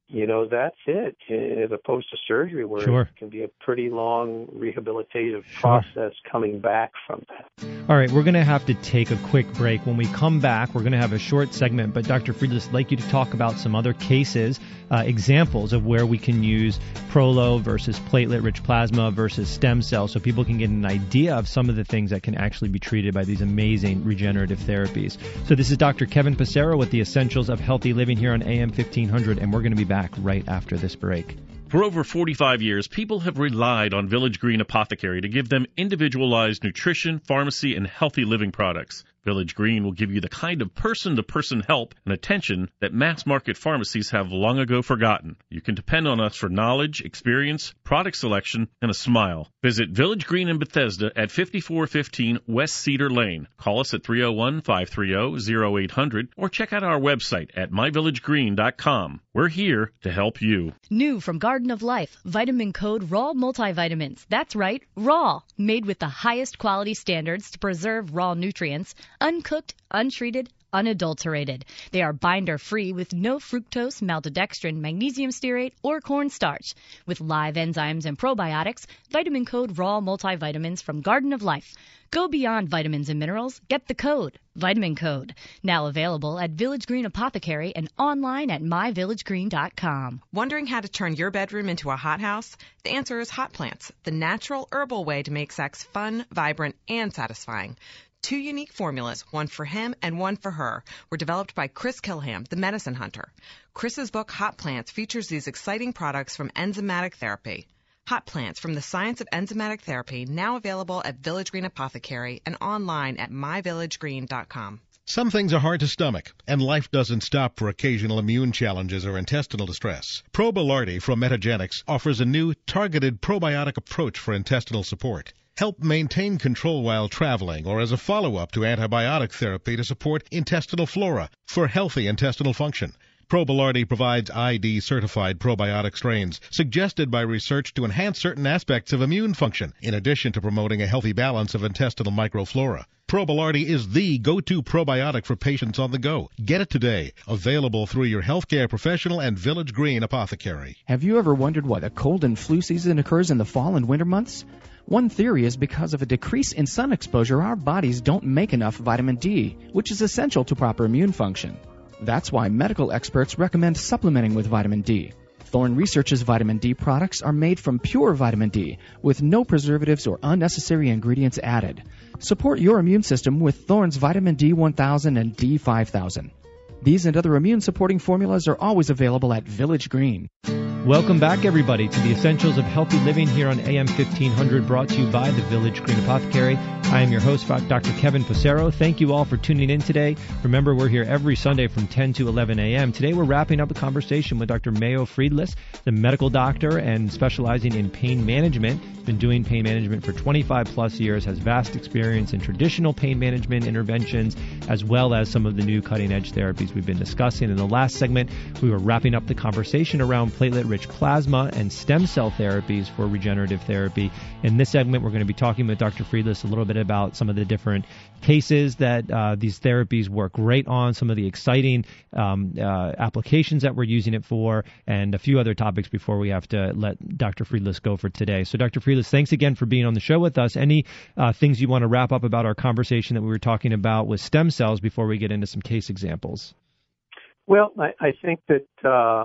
you know, that's it, as opposed to surgery where Sure. it can be a pretty long rehabilitative Sure. process coming back from that. All right, we're going to have to take a quick break. When we come back, we're going to have a short segment, but Doctor Friedlis, I'd like you to talk about some other cases, uh, examples of where we can use Prolo versus platelet-rich plasma versus stem cells so people can get an idea of some of the things that can actually be treated by these amazing regenerative therapies. So this is Doctor Kevin Passero with the Essentials of Healthy Living here on A M fifteen hundred, and we're going to be back right after this break. For over forty-five years, people have relied on Village Green Apothecary to give them individualized nutrition, pharmacy, and healthy living products. Village Green will give you the kind of person-to-person help and attention that mass-market pharmacies have long ago forgotten. You can depend on us for knowledge, experience, product selection, and a smile. Visit Village Green in Bethesda at fifty-four fifteen West Cedar Lane. Call us at three oh one, five three oh, oh eight hundred or check out our website at my village green dot com. We're here to help you. New from Garden of Life, Vitamin Code Raw Multivitamins. That's right, raw. Made with the highest quality standards to preserve raw nutrients, uncooked, untreated, unadulterated. They are binder-free with no fructose, maltodextrin, magnesium stearate, or cornstarch. With live enzymes and probiotics, Vitamin Code Raw Multivitamins from Garden of Life. Go beyond vitamins and minerals. Get the code. Vitamin Code. Now available at Village Green Apothecary and online at my village green dot com. Wondering how to turn your bedroom into a hothouse? The answer is Hot Plants, the natural herbal way to make sex fun, vibrant, and satisfying. Two unique formulas, one for him and one for her, were developed by Chris Kilham, the medicine hunter. Chris's book, Hot Plants, features these exciting products from enzymatic therapy. Hot Plants from the Science of Enzymatic Therapy, now available at Village Green Apothecary and online at my village green dot com. Some things are hard to stomach, and life doesn't stop for occasional immune challenges or intestinal distress. Probilardi from Metagenics offers a new, targeted probiotic approach for intestinal support. Help maintain control while traveling or as a follow-up to antibiotic therapy to support intestinal flora for healthy intestinal function. Probilardi provides I D-certified probiotic strains suggested by research to enhance certain aspects of immune function, in addition to promoting a healthy balance of intestinal microflora. Probilardi is the go-to probiotic for patients on the go. Get it today. Available through your healthcare professional and Village Green Apothecary. Have you ever wondered why the cold and flu season occurs in the fall and winter months? One theory is because of a decrease in sun exposure, our bodies don't make enough vitamin D, which is essential to proper immune function. That's why medical experts recommend supplementing with vitamin D. Thorne Research's vitamin D products are made from pure vitamin D, with no preservatives or unnecessary ingredients added. Support your immune system with Thorne's vitamin D one thousand and D five thousand. These and other immune-supporting formulas are always available at Village Green. Welcome back, everybody, to the Essentials of Healthy Living here on A M fifteen hundred, brought to you by the Village Green Apothecary. I am your host, Doctor Kevin Passero. Thank you all for tuning in today. Remember, we're here every Sunday from ten to eleven a.m. Today, we're wrapping up a conversation with Doctor Mayo Friedlis, the medical doctor and specializing in pain management. He's been doing pain management for twenty-five plus years, has vast experience in traditional pain management interventions, as well as some of the new cutting-edge therapies we've been discussing. In the last segment, we were wrapping up the conversation around platelet-rich plasma and stem cell therapies for regenerative therapy. In this segment, we're going to be talking with Doctor Friedlis a little bit about some of the different cases that uh, these therapies work great on, some of the exciting um, uh, applications that we're using it for, and a few other topics before we have to let Doctor Friedlis go for today. So, Doctor Friedlis, thanks again for being on the show with us. Any uh, things you want to wrap up about our conversation that we were talking about with stem cells before we get into some case examples? Well, I, I think that uh,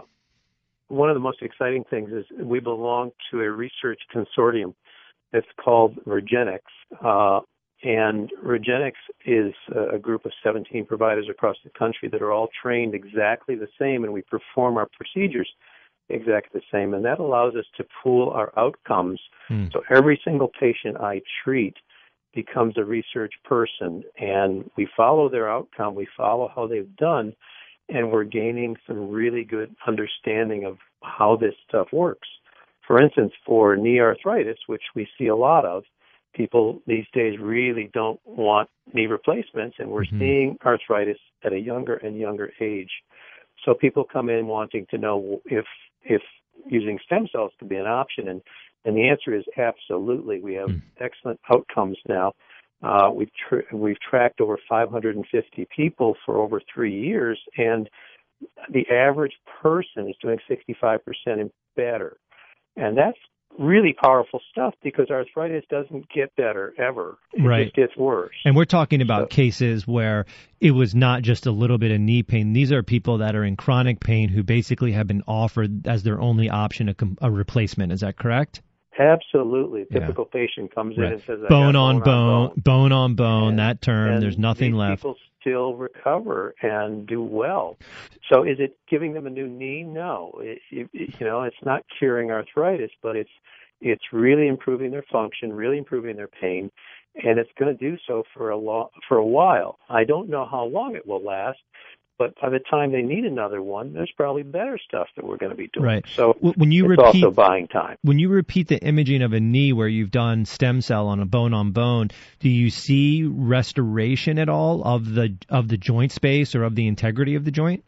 one of the most exciting things is we belong to a research consortium that's called Regenix. Uh, and Regenix is a group of seventeen providers across the country that are all trained exactly the same, and we perform our procedures exactly the same. And that allows us to pool our outcomes. Mm. So every single patient I treat becomes a research person, and we follow their outcome, we follow how they've done, and we're gaining some really good understanding of how this stuff works. For instance, for knee arthritis, which we see a lot of, people these days really don't want knee replacements, and we're mm-hmm. seeing arthritis at a younger and younger age. So people come in wanting to know if if using stem cells could be an option, and, and the answer is absolutely. We have mm. excellent outcomes now. Uh, we've tr- we've tracked over five hundred fifty people for over three years, and the average person is doing sixty-five percent better. And that's really powerful stuff because arthritis doesn't get better ever. It right. just gets worse. And we're talking about so, cases where it was not just a little bit of knee pain. These are people that are in chronic pain who basically have been offered as their only option a, a replacement. Is that correct? Absolutely. A yeah. typical patient comes in right. and says, I bone, got on bone, bone, on bone, bone on bone, and, that term, there's nothing these left. People still recover and do well. So is it giving them a new knee? No. It, it, you know, it's not curing arthritis, but it's it's really improving their function, really improving their pain, and it's going to do so for a lo- for a while. I don't know how long it will last, but by the time they need another one, there's probably better stuff that we're going to be doing. Right. So when you it's repeat, also buying time. When you repeat the imaging of a knee where you've done stem cell on a bone on bone, do you see restoration at all of the of the joint space or of the integrity of the joint?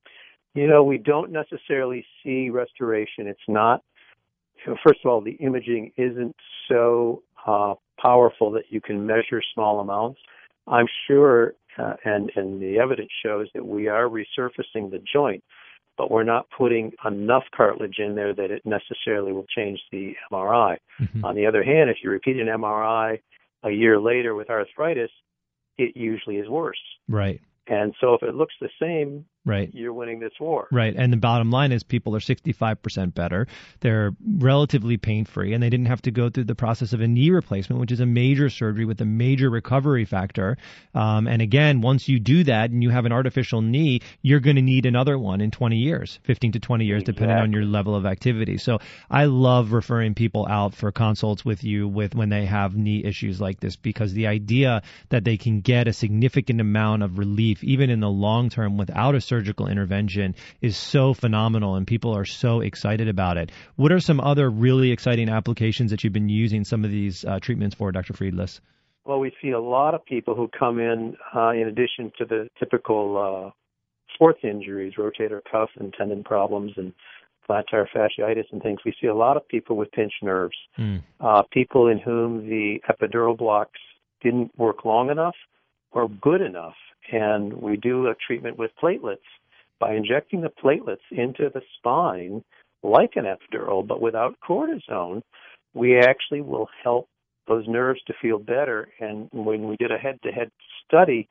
You know, we don't necessarily see restoration. It's not. First of all, the imaging isn't so uh, powerful that you can measure small amounts. I'm sure, uh, and, and the evidence shows that we are resurfacing the joint, but we're not putting enough cartilage in there that it necessarily will change the M R I. Mm-hmm. On the other hand, if you repeat an M R I a year later with arthritis, it usually is worse. Right. And so if it looks the same, right. you're winning this war. Right. And the bottom line is people are sixty-five percent better. They're relatively pain-free, and they didn't have to go through the process of a knee replacement, which is a major surgery with a major recovery factor. Um, and again, once you do that and you have an artificial knee, you're going to need another one in twenty years, fifteen to twenty years, exactly. depending on your level of activity. So I love referring people out for consults with you with when they have knee issues like this, because the idea that they can get a significant amount of relief, even in the long term, without a surgical intervention is so phenomenal, and people are so excited about it. What are some other really exciting applications that you've been using some of these uh, treatments for, Doctor Friedlis? Well, we see a lot of people who come in, uh, in addition to the typical uh, sports injuries, rotator cuff and tendon problems and plantar fasciitis and things. We see a lot of people with pinched nerves, mm. uh, people in whom the epidural blocks didn't work long enough or good enough. And we do a treatment with platelets. By injecting the platelets into the spine, like an epidural, but without cortisone, we actually will help those nerves to feel better. And when we did a head-to-head study,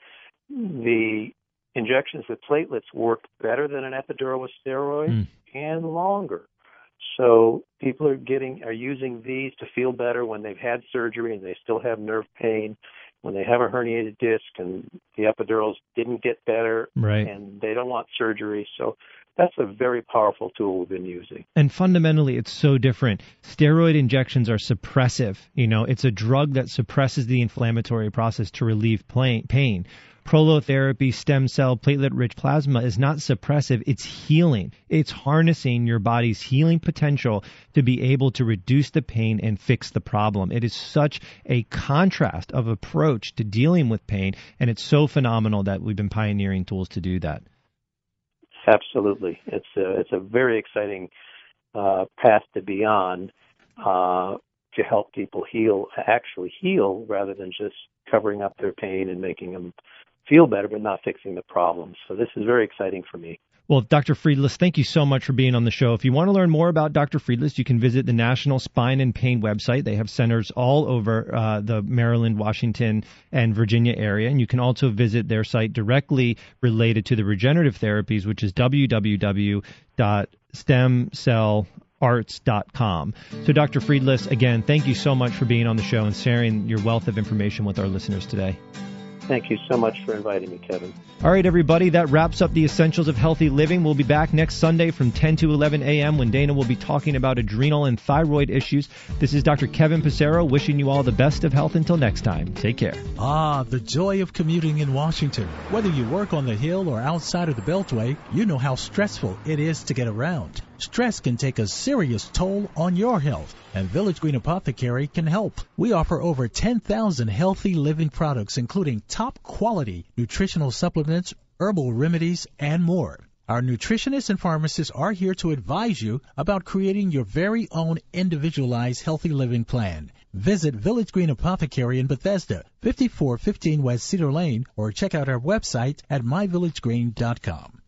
the injections with platelets worked better than an epidural with steroids mm. and longer. So people are getting are using these to feel better when they've had surgery and they still have nerve pain, when they have a herniated disc and the epidurals didn't get better, right. and they don't want surgery. So that's a very powerful tool we've been using. And fundamentally, it's so different. Steroid injections are suppressive. You know, it's a drug that suppresses the inflammatory process to relieve pain. Prolotherapy, stem cell, platelet-rich plasma is not suppressive. It's healing. It's harnessing your body's healing potential to be able to reduce the pain and fix the problem. It is such a contrast of approach to dealing with pain, and it's so phenomenal that we've been pioneering tools to do that. Absolutely. It's a, it's a very exciting uh, path to be on uh, to help people heal, actually heal, rather than just covering up their pain and making them feel better, but not fixing the problems. So this is very exciting for me. Well, Doctor Friedlis, thank you so much for being on the show. If you want to learn more about Doctor Friedlis, you can visit the National Spine and Pain website. They have centers all over uh, the Maryland, Washington, and Virginia area. And you can also visit their site directly related to the regenerative therapies, which is w w w dot stem cell arts dot com. So, Doctor Friedlis, again, thank you so much for being on the show and sharing your wealth of information with our listeners today. Thank you so much for inviting me, Kevin. All right, everybody, that wraps up the Essentials of Healthy Living. We'll be back next Sunday from ten to eleven a.m. when Dana will be talking about adrenal and thyroid issues. This is Doctor Kevin Passero wishing you all the best of health until next time. Take care. Ah, the joy of commuting in Washington. Whether you work on the Hill or outside of the Beltway, you know how stressful it is to get around. Stress can take a serious toll on your health, and Village Green Apothecary can help. We offer over ten thousand healthy living products, including top-quality nutritional supplements, herbal remedies, and more. Our nutritionists and pharmacists are here to advise you about creating your very own individualized healthy living plan. Visit Village Green Apothecary in Bethesda, fifty-four fifteen West Cedar Lane, or check out our website at my village green dot com.